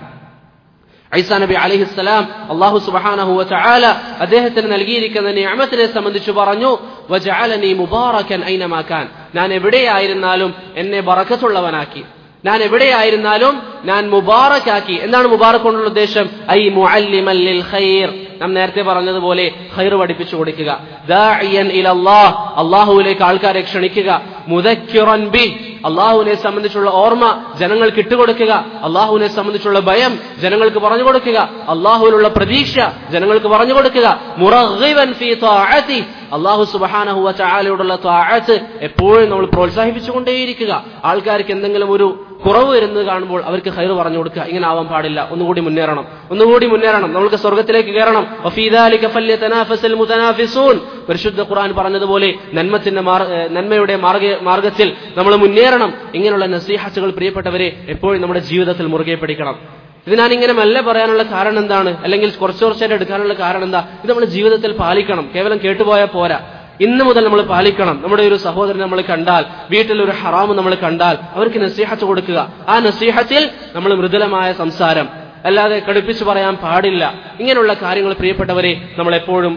ഈസാ നബി അലൈഹിസ്സലാം അല്ലാഹു സുബ്ഹാനഹു വ തആല അദ്ദേഹത്തിന് നൽകിയിരിക്കുന്ന നിഅമത്തിനെ സംബന്ധിച്ച് പറഞ്ഞു വജഅലനി മുബാറകൻ ഐനമാ കാൻ. ഞാൻ എവിടെയായിരുന്നാലും എന്നെ ബറക്കത്തുള്ളവനാക്കി, ഞാൻ എവിടെയായിരുന്നാലും ഞാൻ മുബാറക്കാക്കി. എന്താണ് മുബാറക് കൊണ്ടുള്ള ഉദ്ദേശം? ഐ മുഅല്ലിമൻ ലിൽ ഖൈർ. നാം നേരത്തെ പറഞ്ഞതുപോലെ ഖൈർ പഠിപ്പിച്ചു കൊടുക്കുക, ദാഇയൻ ഇലല്ലാഹ്, അല്ലാഹുവിലേക്ക് ആൾക്കാരെ ക്ഷണിക്കുക, മുദക്കിറൻ ബി, അള്ളാഹുവിനെ സംബന്ധിച്ചുള്ള ഓർമ്മ ജനങ്ങൾക്ക് ഇട്ടുകൊടുക്കുക, അള്ളാഹുവിനെ സംബന്ധിച്ചുള്ള ഭയം ജനങ്ങൾക്ക് പറഞ്ഞു കൊടുക്കുക, അള്ളാഹുവിനുള്ള പ്രതീക്ഷ ജനങ്ങൾക്ക് പറഞ്ഞു കൊടുക്കുക, മുറഗ്ഗിബൻ ഫീ ത്വാഅതി, അള്ളാഹു സുബ്ഹാനഹു വ തആലയോടുള്ള ത്വാഅത്ത് എപ്പോഴും നമ്മൾ പ്രോത്സാഹിപ്പിച്ചുകൊണ്ടേയിരിക്കുക. ആൾക്കാർക്ക് എന്തെങ്കിലും ഒരു കുറവ് വരുന്നത് കാണുമ്പോൾ അവർക്ക് ഖൈർ പറഞ്ഞു കൊടുക്കുക. ഇങ്ങനെ ആവാൻ പാടില്ല, ഒന്നുകൂടി മുന്നേറണം, ഒന്നുകൂടി മുന്നേറണം, നമ്മൾക്ക് സ്വർഗ്ഗത്തിലേക്ക് കയറണം. വഫീ ദാലിക ഫല്യതനാഫസൽ മുതനാഫിസൂൻ. പരിശുദ്ധ ഖുർആൻ പറഞ്ഞതുപോലെ നന്മത്തിന്റെ നന്മയുടെ മാർഗത്തിൽ നമ്മൾ മുന്നേറണം. ഇങ്ങനെയുള്ള നസീഹത്തുകൾ പ്രിയപ്പെട്ടവരെ എപ്പോഴും നമ്മുടെ ജീവിതത്തിൽ മുറുകെ പിടിക്കണം. ഇത് ഞാൻ ഇങ്ങനെ മെല്ലെ പറയാനുള്ള കാരണം എന്താണ്, അല്ലെങ്കിൽ കുറച്ചു കുറച്ചായിട്ട് എടുക്കാനുള്ള കാരണം എന്താ? ഇത് നമ്മുടെ ജീവിതത്തിൽ പാലിക്കണം. കേവലം കേട്ടുപോയാൽ പോരാ, ഇന്ന് മുതൽ നമ്മൾ പാലിക്കണം. നമ്മുടെ ഒരു സഹോദരൻ നമ്മൾ കണ്ടാൽ, വീട്ടിൽ ഒരു ഹറാമ് നമ്മൾ കണ്ടാൽ അവർക്ക് നസീഹത്ത് കൊടുക്കുക. ആ നസീഹത്തിൽ നമ്മൾ മൃദുലമായ സംസാരം, അല്ലാതെ കടുപ്പിച്ചു പറയാൻ പാടില്ല. ഇങ്ങനെയുള്ള കാര്യങ്ങൾ പ്രിയപ്പെട്ടവരെ നമ്മൾ എപ്പോഴും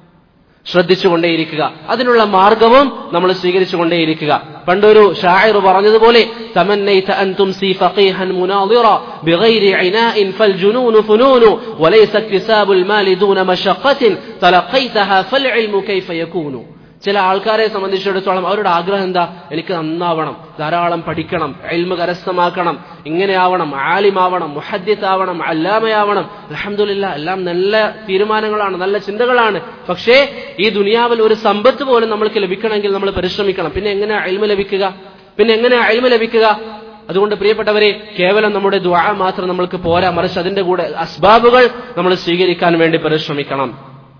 ശ്രദ്ധിച്ചുകൊണ്ടേയിരിക്കുക. അതിനുള്ള മാർഗവും നമ്മൾ സ്വീകരിച്ചുകൊണ്ടേയിരിക്കുക. പണ്ടൊരു ഷാഇർ പറഞ്ഞതുപോലെ തമന്നൈത അൻ തുംസി ഫഖീഹൻ മുനാദിറ ബിഗൈരി ഇനാഇൻ ഫൽജുനൂൻ ഫുനൂൻ വലൈസ ഇക്തിസാബുൽ മാലി ദൂന മശഖത്തിൻ തലഖൈതഹാ ഫൽഇൽമു കൈഫ യകൂനു. ചില ആൾക്കാരെ സംബന്ധിച്ചിടത്തോളം അവരുടെ ആഗ്രഹം എന്താ? എനിക്ക് നന്നാവണം, ധാരാളം പഠിക്കണം, ഇൽമ് കരസ്ഥമാക്കണം, ഇങ്ങനെയാവണം, ആലിമാവണം, മുഹദ്ദിത്താവണം, അല്ലാമയാവണം. അൽഹംദുലില്ലാഹ്, എല്ലാം നല്ല തീരുമാനങ്ങളാണ്, നല്ല ചിന്തകളാണ്. പക്ഷേ ഈ ദുനിയാവിൽ ഒരു സമ്പത്ത് പോലും നമ്മൾക്ക് ലഭിക്കണമെങ്കിൽ നമ്മൾ പരിശ്രമിക്കണം. പിന്നെ എങ്ങനെ ഇൽമ് ലഭിക്കുക? പിന്നെ എങ്ങനെ ഇൽമ് ലഭിക്കുക? അതുകൊണ്ട് പ്രിയപ്പെട്ടവരെ, കേവലം നമ്മുടെ ദുആ മാത്രം നമ്മൾക്ക് പോരാ, മറിച്ച് അതിന്റെ കൂടെ അസ്ബാബുകൾ നമ്മൾ സ്വീകരിക്കാൻ വേണ്ടി പരിശ്രമിക്കണം.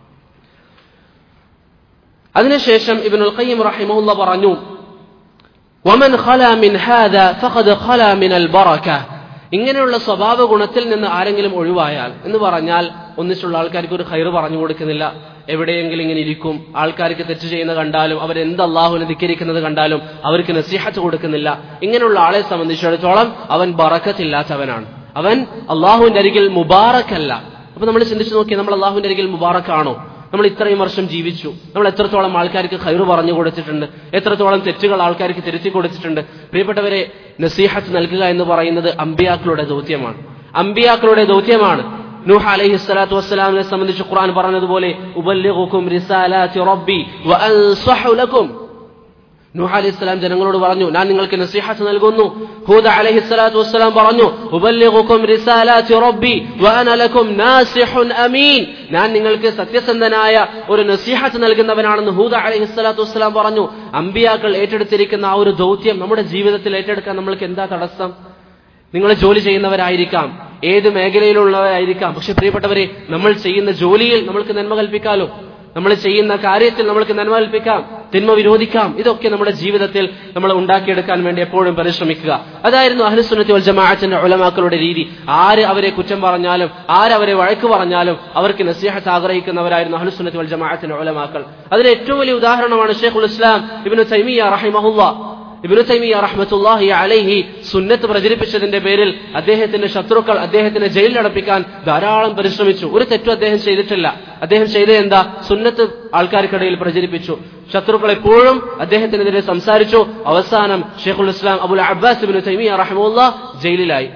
അതിനുശേഷം ഇബ്നുൽ ഖയ്യിം റഹിമഹുല്ലാഹ് പറഞ്ഞു വമൻ ഖലാ മിൻ ഹാദാ ഫഖദ് ഖലാ മിനൽ ബറക. ഇങ്ങനെയുള്ള സ്വഭാവ ഗുണത്തിൽ നിന്ന് ആരെങ്കിലും ഒഴിവായാൽ എന്ന് പറഞ്ഞാൽ, ഒന്നിച്ചുള്ള ആൾക്കാർക്ക് ഒരു ഖൈർ പറഞ്ഞു കൊടുക്കുന്നില്ല, എവിടെയെങ്കിലും ഇങ്ങനെ ഇരിക്കും, ആൾക്കാർക്ക് തെറ്റ് ചെയ്യുന്ന കണ്ടാലും അവരെന്ത് അള്ളാഹുവിനെ ധിക്കരിക്കുന്നത് കണ്ടാലും അവർക്ക് നസീഹത്ത് കൊടുക്കുന്നില്ല, ഇങ്ങനെയുള്ള ആളെ സംബന്ധിച്ചിടത്തോളം അവൻ ബറക്കത്തില്ലാത്തവനാണ്, അവൻ അള്ളാഹുവിന്റെ അരികിൽ മുബാറക്കല്ല. അപ്പൊ നമ്മൾ ചിന്തിച്ചു നോക്കി, നമ്മൾ അള്ളാഹുവിന്റെ അരികിൽ മുബാറക്കാണോ? നമ്മൾ ഇത്രയും വർഷം ജീവിച്ചു, നമ്മൾ എത്രത്തോളം ആൾക്കാർക്ക് ഖൈർ പറഞ്ഞു കൊടുത്തിട്ടുണ്ട്, എത്രത്തോളം തെറ്റുകൾ ആൾക്കാർക്ക് തിരുത്തി കൊടുത്തിട്ടുണ്ട്. പ്രിയപ്പെട്ടവരെ, നസീഹത്ത് നൽകുക എന്ന് പറയുന്നത് അമ്പിയാക്കളുടെ ദൗത്യമാണ്, അമ്പിയാക്കളുടെ ദൗത്യമാണ്. നൂഹ് അലൈഹിസ്സലാത്തു വസ്സലാമിനെ സംബന്ധിച്ച് ഖുർആൻ പറഞ്ഞതുപോലെ ഉബല്ലിഗുകും റിസാലാത്തി റബ്ബി വഅൻസഹു ലക്കും. നൂഹ് അലൈഹിസ്സലാം ജനങ്ങളോട് പറഞ്ഞു, ഞാൻ നിങ്ങൾക്ക് നസീഹത്ത് നൽകുന്നു. ഹൂദ് അലൈഹിസ്സലാത്തു വസ്സലാം പറഞ്ഞു, ഉബല്ലിഗുകും റിസാലാത്തി റബ്ബി വഅന ലക്കും നാസിഹുൻ അമീൻ, ഞാൻ നിങ്ങൾക്ക് സത്യസന്ധനായ ഒരു നസീഹത്ത് നൽകുന്നവനാണെന്ന് ഹൂദ് അലൈഹിസ്സലാത്തു വസ്സലാം പറഞ്ഞു. അമ്പിയാക്കൾ ഏറ്റെടുത്തിരിക്കുന്ന ആ ഒരു ദൗത്യം നമ്മുടെ ജീവിതത്തിൽ ഏറ്റെടുക്കാൻ നമ്മൾക്ക് എന്താ തടസ്സം? നിങ്ങൾ ജോലി ചെയ്യുന്നവരായിരിക്കാം, ഏത് മേഖലയിലുള്ളവരായിരിക്കാം, പക്ഷെ പ്രിയപ്പെട്ടവരെ, നമ്മൾ ചെയ്യുന്ന ജോലിയിൽ നമ്മൾക്ക് നന്മ കൽപ്പിക്കാലോ, നമ്മൾ ചെയ്യുന്ന കാര്യത്തിൽ നമ്മൾക്ക് നന്മ കൽപ്പിക്കാം, തിന്മ വിരോധിക്കാം. ഇതൊക്കെ നമ്മുടെ ജീവിതത്തിൽ നമ്മൾ ഉണ്ടാക്കിയെടുക്കാൻ വേണ്ടി എപ്പോഴും പരിശ്രമിക്കുക. അതായിരുന്നു അഹ്ലുസുന്നത്തി വൽ ജമാഅത്തിന്റെ ഉലമാക്കളുടെ രീതി. ആര് അവരെ കുറ്റം പറഞ്ഞാലും ആരവരെ വഴക്ക് പറഞ്ഞാലും അവർക്ക് നസീഹത്ത് ആഗ്രഹിക്കുന്നവരായിരുന്നു അഹ്ലുസുന്നത്തി വൽ ജമാഅത്തിന്റെ ഉലമാക്കൾ. അതിന് ഏറ്റവും വലിയ ഉദാഹരണമാണ് ഷെയ്ഖുൽ ഇസ്ലാം ഇബ്നു തൈമിയ്യ റഹിമഹുല്ലാ. ഇബ്നു തൈമിയ്യ റഹ്മത്തുള്ളാഹി അലൈഹി സുന്നത്ത് പ്രചരിപ്പിച്ചതിന്റെ പേരിൽ അദ്ദേഹത്തിന്റെ ശത്രുക്കൾ അദ്ദേഹത്തിനെ ജയിലിലടപ്പിക്കാൻ ധാരാളം പരിശ്രമിച്ചു. ഒരു തെറ്റും അദ്ദേഹം ചെയ്തിട്ടില്ല. അദ്ദേഹം ചെയ്തത് എന്താ? സുന്നത്ത് ആൾക്കാർക്കിടയിൽ പ്രചരിപ്പിച്ചു. ശത്രുക്കൾ എപ്പോഴും അദ്ദേഹത്തിനെതിരെ സംസാരിച്ചു. അവസാനം ഷെയ്ഖുൽ ഇസ്ലാം അബുൽ അബ്ബാസ് ഇബ്നു തൈമിയ്യ റഹിമഹുല്ലാ ജയിലിലായി.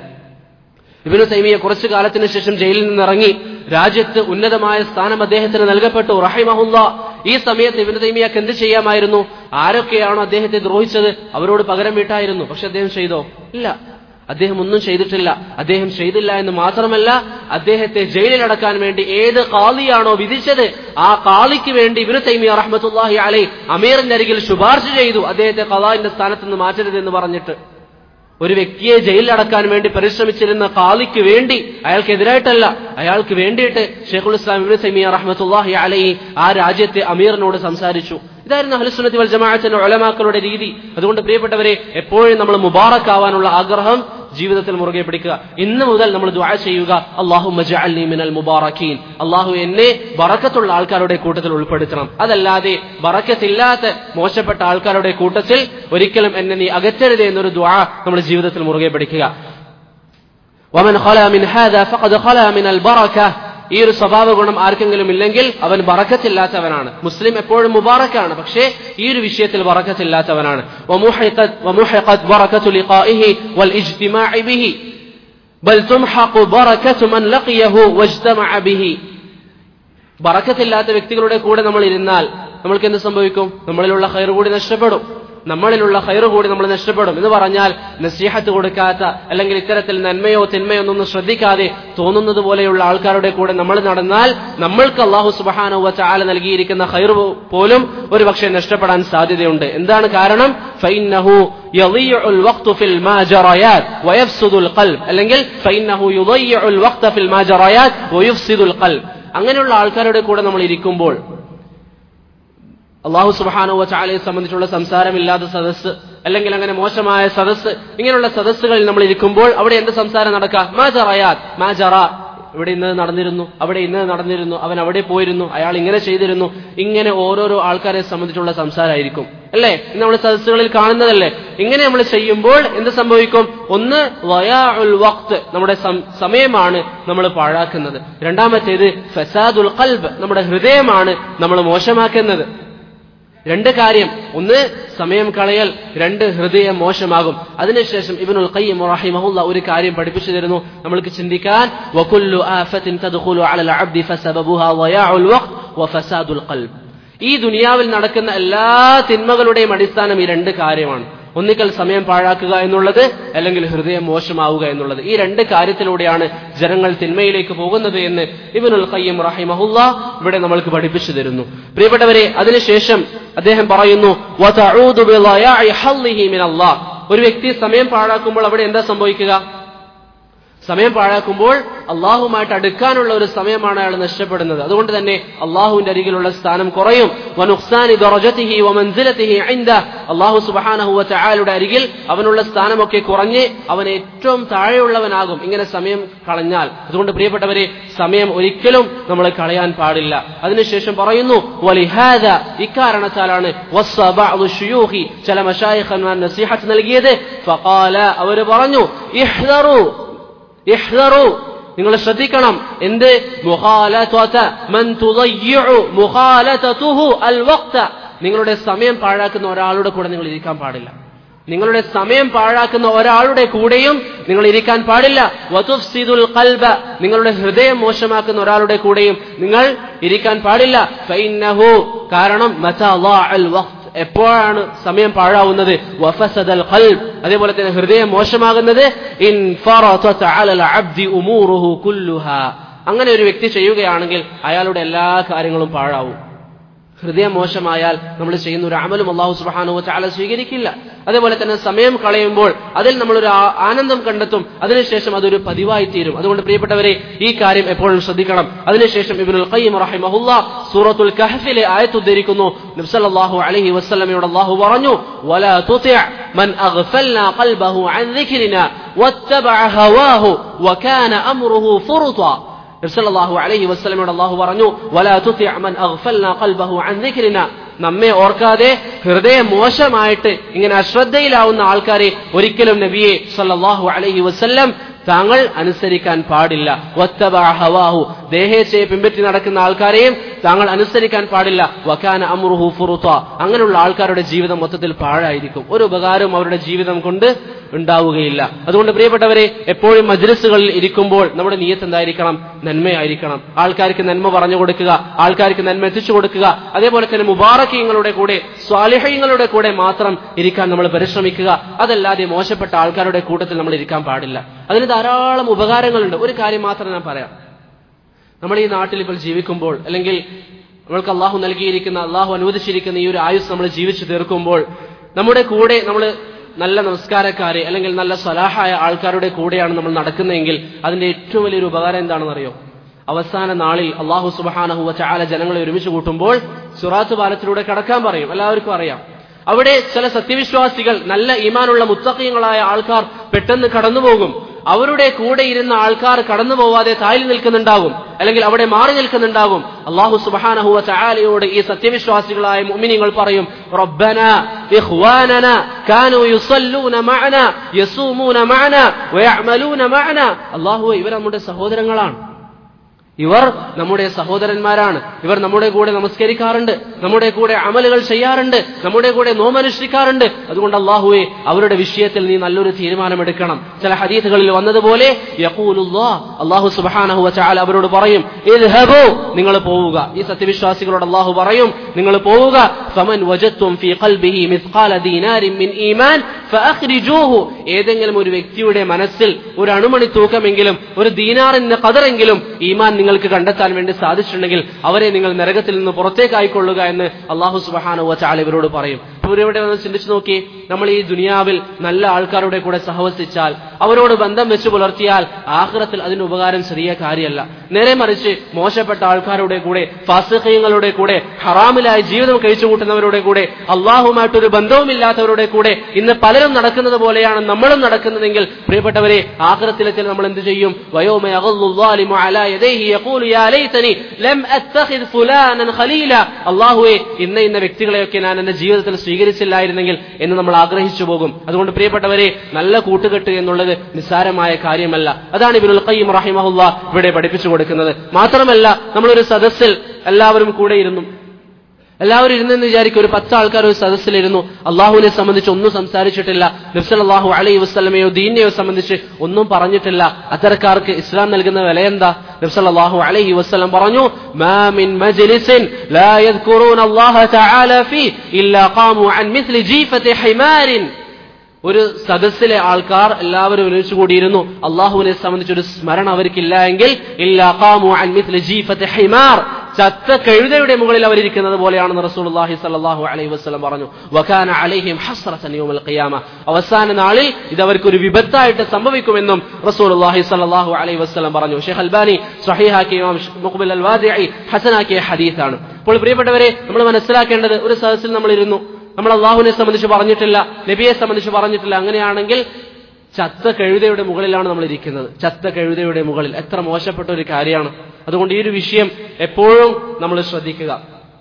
ഇബ്നു തൈമിയ്യ കുറച്ചു കാലത്തിന് ശേഷം ജയിലിൽ നിന്നിറങ്ങി. രാജ്യത്ത് ഉന്നതമായ സ്ഥാനം അദ്ദേഹത്തിന് നൽകപ്പെട്ടു റഹിമഹുല്ലാ. ഈ സമയത്ത് ഇബ്നു തൈമിയ്യക്ക് എന്ത് ചെയ്യാമായിരുന്നു? ആരൊക്കെയാണോ അദ്ദേഹത്തെ ദ്രോഹിച്ചത് അവരോട് പകരം വീട്ടായിരുന്നു. പക്ഷെ അദ്ദേഹം ചെയ്തോ? ഇല്ല, അദ്ദേഹം ഒന്നും ചെയ്തിട്ടില്ല. അദ്ദേഹം ചെയ്തില്ല എന്ന് മാത്രമല്ല, അദ്ദേഹത്തെ ജയിലിലടക്കാൻ വേണ്ടി ഏത് ഖാളിയാണോ വിധിച്ചത് ആ ഖാളിക്ക് വേണ്ടി ഇബ്നു തൈമിയ്യ റഹ്മത്തുള്ളാഹി അലൈഹി അമീറിന്റെ അരികിൽ ശുപാർശ ചെയ്തു, അദ്ദേഹത്തെ ഖളാഇന്റെ സ്ഥാനത്ത് നിന്ന് മാറ്റരുത് എന്ന് പറഞ്ഞിട്ട്. ഒരു വ്യക്തിയെ ജയിലിലടക്കാൻ വേണ്ടി പരിശ്രമിച്ചിരുന്ന ഖാളിക്ക് വേണ്ടി, അയാൾക്കെതിരായിട്ടല്ല, അയാൾക്ക് വേണ്ടിയിട്ട് ഷെയ്ഖുൽ ഇസ്ലാം ഇബ്നു തൈമിയ്യ റഹ്മത്തുള്ളാഹി അലൈഹി ആ രാജ്യത്തെ അമീറിനോട് സംസാരിച്ചു. ഇതായിരുന്നു അഹ്ലുസുന്നത്തി വൽ ജമാഅത്തിന്റെ ഉലമാക്കളുടെ രീതി. അതുകൊണ്ട് പ്രിയപ്പെട്ടവരെ, എപ്പോഴും നമ്മൾ മുബാറക് ആവാനുള്ള ആഗ്രഹം ജീവിതത്തിൽ മുറുകെ പിടിക്കുക. ഇന്ന് മുതൽ നമ്മൾ ദുആ ചെയ്യുക, അല്ലാഹുമ്മ ജഅൽനി മിനൽ മുബാറകീൻ, അല്ലാഹു എന്നെ ബറക്കത്തുള്ള ആൾക്കാരുടെ കൂട്ടത്തിൽ ഉൾപ്പെടുത്തണം. അതല്ലാതെ ബറക്കത്തില്ലാത്ത മോശപ്പെട്ട ആൾക്കാരുടെ കൂട്ടത്തിൽ ഒരിക്കലും എന്നെ നീ അകറ്റരുതേ എന്നൊരു ദുആ നമ്മുടെ ജീവിതത്തിൽ മുറുകെ പിടിക്കുക. വമൻ ഖലാ മിൻ ഹാദാ ഫഖദ് ഖലാ മിനൽ ബറക, ഈ ഒരു സ്വഭാവ ഗുണം ആർക്കെങ്കിലും ഇല്ലെങ്കിൽ അവൻ ബറക്കത്തില്ലാത്തവനാണ്. മുസ്ലിം എപ്പോഴും മുബാറക്കാണ്, പക്ഷേ ഈ ഒരു വിഷയത്തിൽ ബറക്കത്തില്ലാത്തവനാണ്. വമുഹിഖത് ബറകതു ലിഖാഇഹി വൽ ഇജ്തിമാഇ ബിഹി ബൽ തുംഹഖു ബറകതു മൻ ലഖിയഹു വജ്തമഅ ബിഹി. ബറക്കത്തില്ലാത്ത വ്യക്തികളുടെ കൂടെ നമ്മൾ ഇരുന്നാൽ നമ്മൾക്ക് എന്ത് സംഭവിക്കും? നമ്മളിലുള്ള ഖൈർ കൂടി നഷ്ടപ്പെടും. നമ്മളിലുള്ള ഖൈർ കൂടി നമ്മൾ നഷ്ടപ്പെടും എന്ന് പറഞ്ഞാൽ, നസീഹത്ത് കൊടുക്കാത്ത അല്ലെങ്കിൽ ഇത്തരത്തിൽ നന്മയോ തിന്മയോ ഒന്നും ശ്രദ്ധിക്കാതെ തോന്നുന്നത് പോലെയുള്ള ആൾക്കാരുടെ കൂടെ നമ്മൾ നടന്നാൽ നമ്മൾക്ക് അല്ലാഹു സുബ്ഹാനഹു വ തആല നൽകിയിരിക്കുന്ന ഖൈർ പോലും ഒരു പക്ഷേ നഷ്ടപ്പെടാൻ സാധ്യതയുണ്ട്. എന്താണ് കാരണം? ഫഇന്നഹു യളിയുൽ വഖ്തു ഫിൽ മാജറയാത് വയഫ്സിദുൽ ഖൽബ്, അല്ലെങ്കിൽ ഫഇന്നഹു യുളിയുൽ വഖ്ത ഫിൽ മാജറയാത് വയഫ്സിദുൽ ഖൽബ്. അങ്ങനെയുള്ള ആൾക്കാരുടെ കൂടെ നമ്മൾ ഇരിക്കുമ്പോൾ അല്ലാഹു സുബ്ഹാനഹു വ തആലയെ സംബന്ധിച്ചുള്ള സംസാരമില്ലാത്ത സദസ്സ്, അല്ലെങ്കിൽ അങ്ങനെ മോശമായ സദസ്സ്, ഇങ്ങനെയുള്ള സദസ്സുകളിൽ നമ്മൾ ഇരിക്കുമ്പോൾ അവിടെ എന്ത് സംസാരം നടക്കുക? മാജറയാത്, മാജറ, ഇവിടെ ഇന്നത് നടന്നിരുന്നു, അവിടെ ഇന്നത് നടന്നിരുന്നു, അവൻ അവിടെ പോയിരുന്നു, അയാൾ ഇങ്ങനെ ചെയ്തിരുന്നു, ഇങ്ങനെ ഓരോരോ ആൾക്കാരെ സംബന്ധിച്ചുള്ള സംസാരമായിരിക്കും, അല്ലേ? ഇന്ന് നമ്മൾ സദസ്സുകളിൽ കാണുന്നതല്ലേ? ഇങ്ങനെ നമ്മൾ ചെയ്യുമ്പോൾ എന്ത് സംഭവിക്കും? ഒന്ന്, വയാഉൽ വഖ്ത്, നമ്മുടെ സമയമാണ് നമ്മൾ പാഴാക്കുന്നത്. രണ്ടാമത്തേത് ഫസാദുൽ ഖൽബ്, നമ്മുടെ ഹൃദയമാണ് നമ്മൾ മോശമാക്കുന്നത്. രണ്ട് കാര്യം, ഒന്ന് സമയം കളയൽ, രണ്ട് ഹൃദയം മോശമാകും. അതിനുശേഷം ഇബ്നുൽ ഖയ്യിം റഹിമഹുല്ലാഹ് ഒരു കാര്യം പഠിപ്പിച്ചു തരുന്നു നമ്മൾക്ക് ചിന്തിക്കാൻ. വകുല്ലു ആഫത്തിൻ തദ്ഖുലു അലൽ അബ്ദി ഫസബബുഹാ വയാഉൽ വഖ്ത് വഫസാദുൽ ഖൽബ്. ഈ ദുനിയാവിൽ നടക്കുന്ന എല്ലാ തിന്മകളുടെയും അടിസ്ഥാനം ഈ രണ്ട് കാര്യമാണ്. ഒന്നിക്കൽ സമയം പാഴാക്കുക എന്നുള്ളത്, അല്ലെങ്കിൽ ഹൃദയം മോശമാവുക എന്നുള്ളത്. ഈ രണ്ട് കാര്യത്തിലൂടെയാണ് ജനങ്ങൾ തിന്മയിലേക്ക് പോകുന്നത് എന്ന് ഇബ്നുൽ ഖയ്യിം റഹിമഹുല്ലാഹ് ഇവിടെ നമ്മൾക്ക് പഠിപ്പിച്ചു തരുന്നു. പ്രിയപ്പെട്ടവരെ, അതിനുശേഷം അദ്ദേഹം പറയുന്നു, വതഊദു ബിളയാഇ ഹല്ലിഹി മിനല്ലാഹ്. ഒരു വ്യക്തി സമയം പാഴാക്കുമ്പോൾ അവിടെ എന്താ സംഭവിക്കുക? സമയം പാഴാക്കുമ്പോൾ അള്ളാഹുമായിട്ട് അടുക്കാനുള്ള ഒരു സമയമാണ് അയാൾ നഷ്ടപ്പെടുന്നത്. അതുകൊണ്ട് തന്നെ അള്ളാഹുവിന്റെ അരികിലുള്ള സ്ഥാനം കുറയും. വനുഖ്സാനി ദറജതിഹി വമൻസിലതിഹി ഇൻദഹ്, അള്ളാഹു സുബ്ഹാനഹു വ തആലയുടെ അരികിൽ അവനുള്ള സ്ഥാനമൊക്കെ കുറഞ്ഞ് അവൻ ഏറ്റവും താഴെയുള്ളവനാകും ഇങ്ങനെ സമയം കളഞ്ഞാൽ. അതുകൊണ്ട് പ്രിയപ്പെട്ടവരെ, സമയം ഒരിക്കലും നമ്മൾ കളയാൻ പാടില്ല. അതിനുശേഷം പറയുന്നു, വലിഹാദ, ഇക്കാരണത്താലാണ് വസ്സ ബഅദു ശുയൂഖി, ചില മശായിഖന്മാർ നസീഹത്ത് നൽകിയത്. ഫഖാല, അവർ പറഞ്ഞു, ഇഹ്ദറു ഇഹ്ദറു, നിങ്ങൾ ശ്രദ്ധിക്കണം. എന്ത്? മുഖാലതത മൻ തുദയ്യിഉ മുഖാലതതുഹു അൽ വഖ്ത, നിങ്ങളുടെ സമയം പാഴാക്കുന്ന ഒരാളുടെ കൂടെ നിങ്ങൾ ഇരിക്കാൻ പാടില്ല. നിങ്ങളുടെ സമയം പാഴാക്കുന്ന ഒരാളുടെ കൂടെയും നിങ്ങൾ ഇരിക്കാൻ പാടില്ല. വതുഫ്സിദുൽ ഖൽബ, നിങ്ങളുടെ ഹൃദയം മോശമാക്കുന്ന ഒരാളുടെ കൂടെയും നിങ്ങൾ ഇരിക്കാൻ പാടില്ല. ഫഇന്നഹു, കാരണം മതാ ളഅൽ വഖ്ത്, എപ്പോഴാണ് സമയം പാഴാവുന്നത്, വഫസദൽ ഖൽബ്, അതേപോലെ തന്നെ ഹൃദയം മോശമാകുന്നത്, ഇൻ ഫറതത അലൽ അബ്ദി ഉമൂറുഹു കുല്ലുഹാ, അങ്ങനെ ഒരു വ്യക്തി ചെയ്യുകയാണെങ്കിൽ അയാളുടെ എല്ലാ കാര്യങ്ങളും പാഴാവും. ഹൃദയം മോശമായാൽ നമ്മൾ ചെയ്യുന്ന ഒരു അമലും അല്ലാഹു സുബ്ഹാനഹു വ തആല സ്വീകരിക്കില്ല. അതേപോലെ തന്നെ സമയം കളയുമ്പോൾ അതിൽ നമ്മളൊരു ആനന്ദം കണ്ടെത്തും, അതിനുശേഷം അതൊരു പതിവായി തീരും. അതുകൊണ്ട് പ്രിയപ്പെട്ടവരെ, ഈ കാര്യം എപ്പോഴും ശ്രദ്ധിക്കണം. അതിനുശേഷം ഇബ്നുൽ ഖയ്യിം റഹിമഹുല്ലാഹ് സൂറത്തുൽ കഹ്ഫിലെ ആയത്ത് ഉദ്ധരിക്കുന്നു. നബി സല്ലല്ലാഹു അലൈഹി വസല്ലമയോട് അല്ലാഹു പറഞ്ഞു, വലാ തുതി' മൻ അഗ്ഫൽനാ ഖൽബഹു അൻ ദിക്രിനാ വത്തബഅ ഹവാഹു വകാന അംറുഹു ഫുർതാ. നബി സല്ലല്ലാഹു അലൈഹി വസല്ലമയോട് അല്ലാഹു പറഞ്ഞു, വലാ തുതി' മൻ അഗ്ഫൽനാ ഖൽബഹു അൻ ദിക്രിനാ, നമ്മെ ഓർക്കാതെ ഹൃദയം മോശമായിട്ട് ഇങ്ങനെ അശ്രദ്ധയിലാവുന്ന ആൾക്കാരെ ഒരിക്കലും നബിയെ സല്ലല്ലാഹു അലൈഹി വസല്ലം താങ്കൾ അനുസരിക്കാൻ പാടില്ല. വത്തബഅ ഹവാഹു, ദേഹേച്ഛയെ പിൻപറ്റി നടക്കുന്ന ആൾക്കാരെയും താങ്കൾ അനുസരിക്കാൻ പാടില്ല. വകാന അംറുഹു ഫുർതാ, അങ്ങനെയുള്ള ആൾക്കാരുടെ ജീവിതം മൊത്തത്തിൽ പാഴായിരിക്കും. ഒരു ഉപകാരവും അവരുടെ ജീവിതം കൊണ്ട് ഉണ്ടാവുകയില്ല. അതുകൊണ്ട് പ്രിയപ്പെട്ടവരെ, എപ്പോഴും മജ്ലിസുകളിൽ ഇരിക്കുമ്പോൾ നമ്മുടെ നിയ്യത്ത് എന്തായിരിക്കണം? നന്മയായിരിക്കണം. ആൾക്കാർക്ക് നന്മ പറഞ്ഞു കൊടുക്കുക, ആൾക്കാർക്ക് നന്മ എത്തിച്ചു കൊടുക്കുക. അതേപോലെ തന്നെ മുബാറക്കീങ്ങളുടെ കൂടെ, സ്വാലിഹീങ്ങളുടെ കൂടെ മാത്രം ഇരിക്കാൻ നമ്മൾ പരിശ്രമിക്കുക. അതല്ലാതെ മോശപ്പെട്ട ആൾക്കാരുടെ കൂട്ടത്തിൽ നമ്മൾ ഇരിക്കാൻ പാടില്ല. അതിന് ധാരാളം ഉപകാരങ്ങളുണ്ട്. ഒരു കാര്യം മാത്രം ഞാൻ പറയാം. നമ്മൾ ഈ നാട്ടിൽ ഇപ്പോൾ ജീവിക്കുമ്പോൾ, അല്ലെങ്കിൽ നമ്മൾക്ക് അള്ളാഹു നൽകിയിരിക്കുന്ന, അള്ളാഹു അനുവദിച്ചിരിക്കുന്ന ഈ ഒരു ആയുസ് നമ്മൾ ജീവിച്ചു തീർക്കുമ്പോൾ, നമ്മുടെ കൂടെ നമ്മൾ നല്ല നമസ്കാരക്കാരെ അല്ലെങ്കിൽ നല്ല സലാഹായ ആൾക്കാരുടെ കൂടെയാണ് നമ്മൾ നടക്കുന്നതെങ്കിൽ അതിന്റെ ഏറ്റവും വലിയൊരു ഉപകാരം എന്താണെന്നറിയോ? അവസാന നാളിൽ അള്ളാഹു സുബ്ഹാനഹു വ തആല ജനങ്ങളെ ഒരുമിച്ച് കൂട്ടുമ്പോൾ സിറാത്ത് പാലത്തിലൂടെ കടക്കാൻ പറയും. എല്ലാവർക്കും അറിയാം. അവിടെ ചില സത്യവിശ്വാസികൾ, നല്ല ഈമാനുള്ള മുത്തഖീങ്ങളായ ആൾക്കാർ പെട്ടെന്ന് കടന്നുപോകും. അവരുടെ കൂടെ ഇരുന്ന ആൾക്കാർ കടന്നു പോവാതെ താഴി നിൽക്കുന്നുണ്ടാകും, അല്ലെങ്കിൽ അവിടെ മാറി നിൽക്കുന്നുണ്ടാകും. അല്ലാഹു സുബ്ഹാനഹു വ തആലയോട് ഈ സത്യവിശ്വാസികളായ മുഅ്മിനീങ്ങൾ പറയും, റബ്ബനാ ഇഖ്വാനനാ കാനൂ യുസല്ലൂന മഅനാ യസൂമൂന മഅനാ വയഅമലൂന മഅനാ. അല്ലാഹുവേ, ഇവർ നമ്മുടെ സഹോദരങ്ങളാണ്, ഇവർ നമ്മുടെ സഹോദരന്മാരാണ്, ഇവർ നമ്മുടെ കൂടെ നമസ്കരിക്കാറുണ്ട്, നമ്മുടെ കൂടെ അമലുകൾ ചെയ്യാറുണ്ട്, നമ്മുടെ കൂടെ നോമനുഷ്ഠിക്കാറുണ്ട്. അതുകൊണ്ട് അല്ലാഹുവേ, അവരുടെ വിഷയത്തിൽ നീ നല്ലൊരു തീരുമാനമെടുക്കണം. ചില ഹദീസുകളിൽ വന്നതുപോലെ യഖൂലുല്ലാഹ്, അല്ലാഹു സുബ്ഹാനഹു വ തആല അവരോട് പറയും, ഇദ്ഹബൂ, നിങ്ങൾ പോവുക. ഈ സത്യവിശ്വാസികളോട് അല്ലാഹു പറയും, നിങ്ങൾ പോവുക. ഫമൻ വജദ്തും ഫീ ഖൽബിഹി മിസ്ഖാല ദീനാരിൻ മിൻ ഈമാൻ ഫഅഖ്രിജൂഹു, ഏതെങ്കിലും ഒരു വ്യക്തിയുടെ മനസ്സിൽ ഒരു അണുമണി തൂക്കമെങ്കിലും, ഒരു ദീനാറിന്റെ ഖദറെങ്കിലും ഈമാൻ നിങ്ങൾക്ക് കണ്ടെത്താൻ വേണ്ടി സാധിച്ചിട്ടുണ്ടെങ്കിൽ അവരെ നിങ്ങൾ നരകത്തിൽ നിന്ന് പുറത്തേക്കായിക്കൊള്ളുക എന്ന് അല്ലാഹു സുബ്ഹാനഹു വ തആല ഇവരോട് പറയും. ഇവരിവിടെ ഒന്ന് ചിന്തിച്ചു നോക്കി, നമ്മൾ ഈ ദുനിയാവിൽ നല്ല ആൾക്കാരുടെ കൂടെ സഹവസിച്ചാൽ, അവരോട് ബന്ധം വെച്ച് പുലർത്തിയാൽ ആഖിറത്തിൽ അതിന് ഉപകാരം ചെറിയ കാര്യമല്ല. നേരെ മറിച്ച് മോശപ്പെട്ട ആൾക്കാരുടെ കൂടെ, ഫാസിഖീങ്ങളുടെ കൂടെ, ഹറാമിലായി ജീവിതം കഴിച്ചു കൂട്ടുന്നവരുടെ കൂടെ, അള്ളാഹുമായിട്ടൊരു ബന്ധവുമില്ലാത്തവരുടെ കൂടെ ഇന്ന് പലരും നടക്കുന്നത് പോലെയാണ് നമ്മളും നടക്കുന്നതെങ്കിൽ പ്രിയപ്പെട്ടവരെ, ആഖിറത്തിലെത്തിൽ നമ്മൾ എന്ത് ചെയ്യും? വയൗമ യഗള്ളു ളാലിമു അലാ യദൈഹി യഖൂലു യാ ലൈതനി ലം അത്തഖിദ് ഫുലാനൻ ഖലീല. അല്ലാഹുവേ, ഇന്ന ഇന്ന വ്യക്തികളെയൊക്കെ ഞാൻ എന്റെ ജീവിതത്തിൽ സ്വീകരിച്ചില്ലായിരുന്നെങ്കിൽ എന്ന് നമ്മൾ ആഗ്രഹിച്ചു പോകും. അതുകൊണ്ട് പ്രിയപ്പെട്ടവരെ, നല്ല കൂട്ടുകെട്ട് എന്നുള്ളത് നിസ്സാരമായ കാര്യമല്ല. അതാണ് ഇബ്നുൽ ഖയ്യിം റഹിമഹുല്ലാഹ് ഇവിടെ പഠിപ്പിച്ചു കൊടുക്കുന്നത്. മാത്രമല്ല, നമ്മളൊരു സദസ്സിൽ എല്ലാവരും കൂടെ ഇരുന്നു, എല്ലാവരും ഇരുന്നെന്ന് വിചാരിക്കും, ഒരു പത്ത് ആൾക്കാർ ഒരു സദസ്സിലിരുന്നു, അള്ളാഹുവിനെ സംബന്ധിച്ച് ഒന്നും സംസാരിച്ചിട്ടില്ല, നബി സല്ലല്ലാഹു അലൈഹി വസല്ലമയോ ദീനിനെയോ സംബന്ധിച്ച് ഒന്നും പറഞ്ഞിട്ടില്ല. അത്തരക്കാർക്ക് ഇസ്ലാം നൽകുന്ന വില എന്താ? നബി സല്ലല്ലാഹു അലൈഹി വസല്ലം പറഞ്ഞു, മാ മിൻ മജ്ലിസിൻ ലാ യദ്കുറൂന അല്ലാഹ തആല ഫീ ഇല്ലാ ഖാമു അൻ മിസ്ലി ജീഫതി ഹിമാരിൻ. ഒരു സദസ്സിലെ ആൾക്കാർ എല്ലാവരും ഒരുമിച്ച് കൂടിയിരുന്നു, അള്ളാഹുവിനെ സംബന്ധിച്ചൊരു സ്മരണ അവർക്കില്ല എങ്കിൽ ഇല്ലാ ഖാമു അൻ മിസ്ലി ജീഫതി ഹിമാർ, ചത്ത കഴുതയുടെ മുകളിൽ അവരിയ്ക്കുന്നത് പോലെയാണെന്ന് റസൂലുള്ളാഹി സ്വല്ലല്ലാഹു അലൈഹി വസല്ലം പറഞ്ഞു. വകാന അലൈഹിം ഹസ്റതൻ യൗമൽ ഖിയാമ, അവസാന നാളിൽ ഇത് അവർക്കൊരു വിപത്തായിട്ട് സംഭവിക്കുമെന്നും റസൂലുള്ളാഹി സ്വല്ലല്ലാഹു അലൈഹി വസല്ലം പറഞ്ഞു. ഷെയ്ഖ് അൽബാനി സ്വഹീഹാക്കിയ ഇമാം മുഖ്ബിൽ അൽ വാദിഇ ഹസനാക്കിയ ഹദീസാണ്. അപ്പോൾ പ്രിയപ്പെട്ടവരെ, നമ്മൾ മനസ്സിലാക്കേണ്ടത്, ഒരു സദസ്സിൽ നമ്മൾ ഇരുന്നു, നമ്മൾ അള്ളാഹുവിനെ സംബന്ധിച്ച് പറഞ്ഞിട്ടില്ല, നബിയെ സംബന്ധിച്ച് പറഞ്ഞിട്ടില്ല, അങ്ങനെയാണെങ്കിൽ ചത്ത കഴുതയുടെ മുകളിലാണ് നമ്മൾ ഇരിക്കുന്നത്. ചത്ത കഴുതയുടെ മുകളിൽ എത്ര മോശപ്പെട്ട ഒരു കാര്യമാണ്. അതുകൊണ്ട് ഈ ഒരു വിഷയം എപ്പോഴും നമ്മൾ ശ്രദ്ധിക്കുക.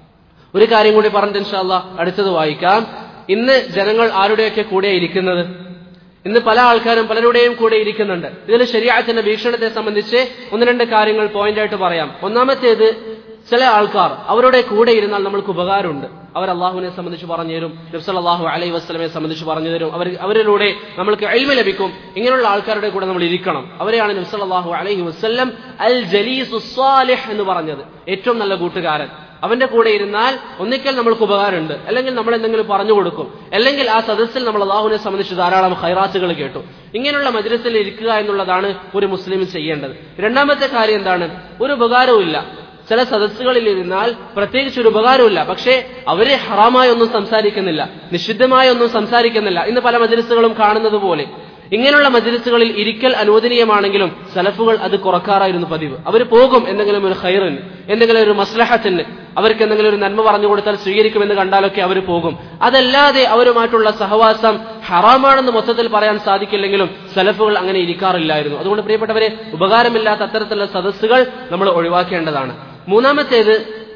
ഒരു കാര്യം കൂടി പറഞ്ഞിട്ട് ഇൻഷാ അല്ലാഹ് അടുത്തത് വായിക്കാം. ഇന്ന് ജനങ്ങൾ ആരുടെയൊക്കെ കൂടെ ഇരിക്കുന്നത്? ഇന്ന് പല ആൾക്കാരും പലരുടെയും കൂടെ ഇരിക്കുന്നുണ്ട്. ഇതിൽ ശരീഅത്തിന്റെ വീക്ഷണത്തെ സംബന്ധിച്ച് ഒന്ന് രണ്ട് കാര്യങ്ങൾ പോയിന്റ് ആയിട്ട് പറയാം. ഒന്നാമത്തേത്, ചില ആൾക്കാർ അവരുടെ കൂടെ ഇരുന്നാൽ നമ്മൾക്ക് ഉപകാരമുണ്ട്. അവർ അള്ളാഹുവിനെ സംബന്ധിച്ച് പറഞ്ഞു തരും, നബി സല്ലല്ലാഹു അലൈഹി വസല്ലമയെ സംബന്ധിച്ച് പറഞ്ഞു തരും, അവർ അവരിലൂടെ നമ്മൾക്ക് ഇൽമ ലഭിക്കും. ഇങ്ങനെയുള്ള ആൾക്കാരുടെ കൂടെ നമ്മൾ ഇരിക്കണം. അവരെയാണ് നബി സല്ലല്ലാഹു അലൈഹി വസല്ലം അൽ ജലീസുസ് സാലിഹ് എന്ന് പറഞ്ഞത്, ഏറ്റവും നല്ല കൂട്ടുകാരൻ. അവന്റെ കൂടെ ഇരുന്നാൽ ഒന്നിക്കൽ നമ്മൾക്ക് ഉപകാരമുണ്ട്, അല്ലെങ്കിൽ നമ്മൾ എന്തെങ്കിലും പറഞ്ഞു കൊടുക്കും, അല്ലെങ്കിൽ ആ സദസ്സിൽ നമ്മൾ അള്ളാഹുവിനെ സംബന്ധിച്ച് ധാരാളം ഖൈറാത്തുകൾ കേട്ടു. ഇങ്ങനെയുള്ള മജ്‌ലിസിൽ ഇരിക്കുക എന്നുള്ളതാണ് ഒരു മുസ്ലിം ചെയ്യേണ്ടത്. രണ്ടാമത്തെ കാര്യം എന്താണ്? ഒരു ഉപകാരവും ഇല്ല. ചില സദസ്സുകളിൽ ഇരുന്നാൽ പ്രത്യേകിച്ച് ഒരു ഉപകാരമില്ല. പക്ഷേ അവരെ ഹറാമായി ഒന്നും സംസാരിക്കുന്നില്ല, നിഷിദ്ധമായ ഒന്നും സംസാരിക്കുന്നില്ല. ഇന്ന് പല മജ്‌ലിസുകളും കാണുന്നത് പോലെ ഇങ്ങനെയുള്ള മജ്‌ലിസുകളിൽ ഇരിക്കൽ അനുവദനീയമാണെങ്കിലും സലഫുകൾ അത് കുറക്കാറായിരുന്നു പതിവ്. അവർ പോകും എന്തെങ്കിലും ഒരു ഖൈറിന്, എന്തെങ്കിലും ഒരു മസ്ലഹത്തിന്, അവർക്ക് എന്തെങ്കിലും ഒരു നന്മ പറഞ്ഞു കൊടുത്താൽ സ്വീകരിക്കുമെന്ന് കണ്ടാലൊക്കെ അവർ പോകും. അതല്ലാതെ അവരുമായിട്ടുള്ള സഹവാസം ഹറാമാണെന്ന് മൊത്തത്തിൽ പറയാൻ സാധിക്കില്ലെങ്കിലും സലഫുകൾ അങ്ങനെ ഇരിക്കാറില്ലായിരുന്നു. അതുകൊണ്ട് പ്രിയപ്പെട്ടവരെ, ഉപകാരമില്ലാത്ത അത്തരത്തിലുള്ള സദസ്സുകൾ നമ്മൾ ഒഴിവാക്കേണ്ടതാണ്. മൂന്നാമത്തേത്,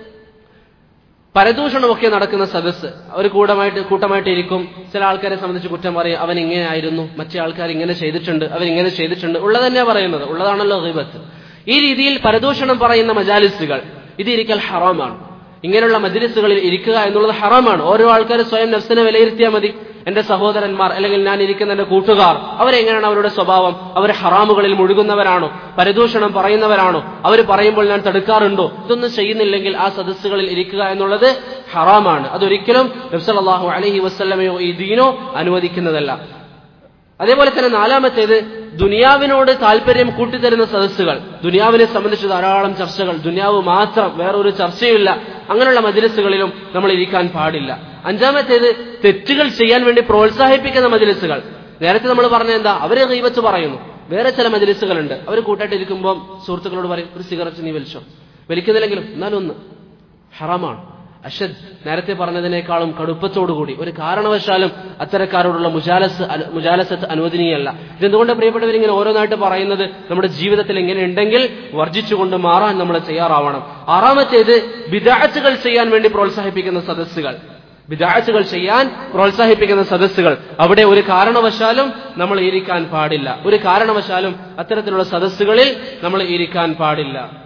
പരദൂഷണമൊക്കെ നടക്കുന്ന സദസ്സ്. അവർ കൂട്ടമായിട്ട് കൂട്ടമായിട്ട് ഇരിക്കും. ചില ആൾക്കാരെ സംബന്ധിച്ച് കുറ്റം പറയും, അവൻ ഇങ്ങനെ ആയിരുന്നു, മറ്റേ ആൾക്കാർ ഇങ്ങനെ ചെയ്തിട്ടുണ്ട്, അവരിങ്ങനെ ചെയ്തിട്ടുണ്ട്. ഉള്ളത് തന്നെയാ പറയുന്നത്, ഉള്ളതാണല്ലോ ഗീബത്ത്. ഈ രീതിയിൽ പരദൂഷണം പറയുന്ന മജാലിസുകൾ ഇത് ഇരിക്കൽ ഹറാമാണ്. ഇങ്ങനെയുള്ള മജ്‌ലിസുകളിൽ ഇരിക്കുക എന്നുള്ളത് ഹറാമാണ്. ഓരോ ആൾക്കാർ സ്വയം നഫ്സിനെ വിലയിരുത്തിയാൽ മതി. എന്റെ സഹോദരന്മാർ അല്ലെങ്കിൽ ഞാൻ ഇരിക്കുന്ന എന്റെ കൂട്ടുകാർ അവരെങ്ങനെയാണ് അവരുടെ സ്വഭാവം? അവർ ഹറാമുകളിൽ മുഴുകുന്നവരാണോ? പരദൂഷണം പറയുന്നവരാണോ? അവർ പറയുമ്പോൾ ഞാൻ തടുക്കാറുണ്ടോ? ഇതൊന്നും ചെയ്യുന്നില്ലെങ്കിൽ ആ സദസ്സുകളിൽ ഇരിക്കുക എന്നുള്ളത് ഹറാമാണ്. അതൊരിക്കലും നബി സല്ലല്ലാഹു അലൈഹി വസല്ലമയോ ഈ ദീനോ അനുവദിക്കുന്നതല്ല. അതേപോലെ തന്നെ നാലാമത്തേത്, ദുനിയാവിനോട് താല്പര്യം കൂട്ടിത്തരുന്ന സദസ്സുകൾ. ദുനിയാവിനെ സംബന്ധിച്ച് ധാരാളം ചർച്ചകൾ, ദുനിയാവ് മാത്രം, വേറൊരു ചർച്ചയില്ല. അങ്ങനെയുള്ള മജ്‌ലിസുകളിലും നമ്മൾ ഇരിക്കാൻ പാടില്ല. അഞ്ചാമത്തേത്, തെറ്റുകൾ ചെയ്യാൻ വേണ്ടി പ്രോത്സാഹിപ്പിക്കുന്ന മജ്‌ലിസുകൾ. നേരത്തെ നമ്മൾ പറഞ്ഞ എന്താ, അവരെ ഗീബത്ത് പറയുന്നു. വേറെ ചില മജ്‌ലിസുകളുണ്ട്, അവർ കൂട്ടായിട്ട് ഇരിക്കുമ്പോൾ സുഹൃത്തുക്കളോട് പറയും, ഒരു സിഗരറ്റ് നീ വലിച്ചോ. വലിക്കുന്നില്ലെങ്കിലും എന്നാലും ഒന്ന്, ഹറാമാണ്. അഷദ്, നേരത്തെ പറഞ്ഞതിനേക്കാളും കടുപ്പത്തോടുകൂടി. ഒരു കാരണവശാലും അത്തരക്കാരോടുള്ള മുജാലസ് മുജാലസത്ത് അനുവദനീയമല്ല. ഇതെന്തുകൊണ്ട് പ്രിയപ്പെട്ടവർ ഇങ്ങനെ ഓരോന്നായിട്ട് പറയുന്നത്? നമ്മുടെ ജീവിതത്തിൽ ഇങ്ങനെ ഉണ്ടെങ്കിൽ വർജിച്ചുകൊണ്ട് മാറാൻ നമ്മൾ തയ്യാറാവണം. ആറാമത്തേത്, ബിദ്അത്തുകൾ ചെയ്യാൻ വേണ്ടി പ്രോത്സാഹിപ്പിക്കുന്ന സദസ്സുകൾ. ബിദ്അത്തുകൾ ചെയ്യാൻ പ്രോത്സാഹിപ്പിക്കുന്ന സദസ്സുകൾ, അവിടെ ഒരു കാരണവശാലും നമ്മൾ ഇരിക്കാൻ പാടില്ല. ഒരു കാരണവശാലും അത്തരത്തിലുള്ള സദസ്സുകളിൽ നമ്മൾ ഇരിക്കാൻ പാടില്ല.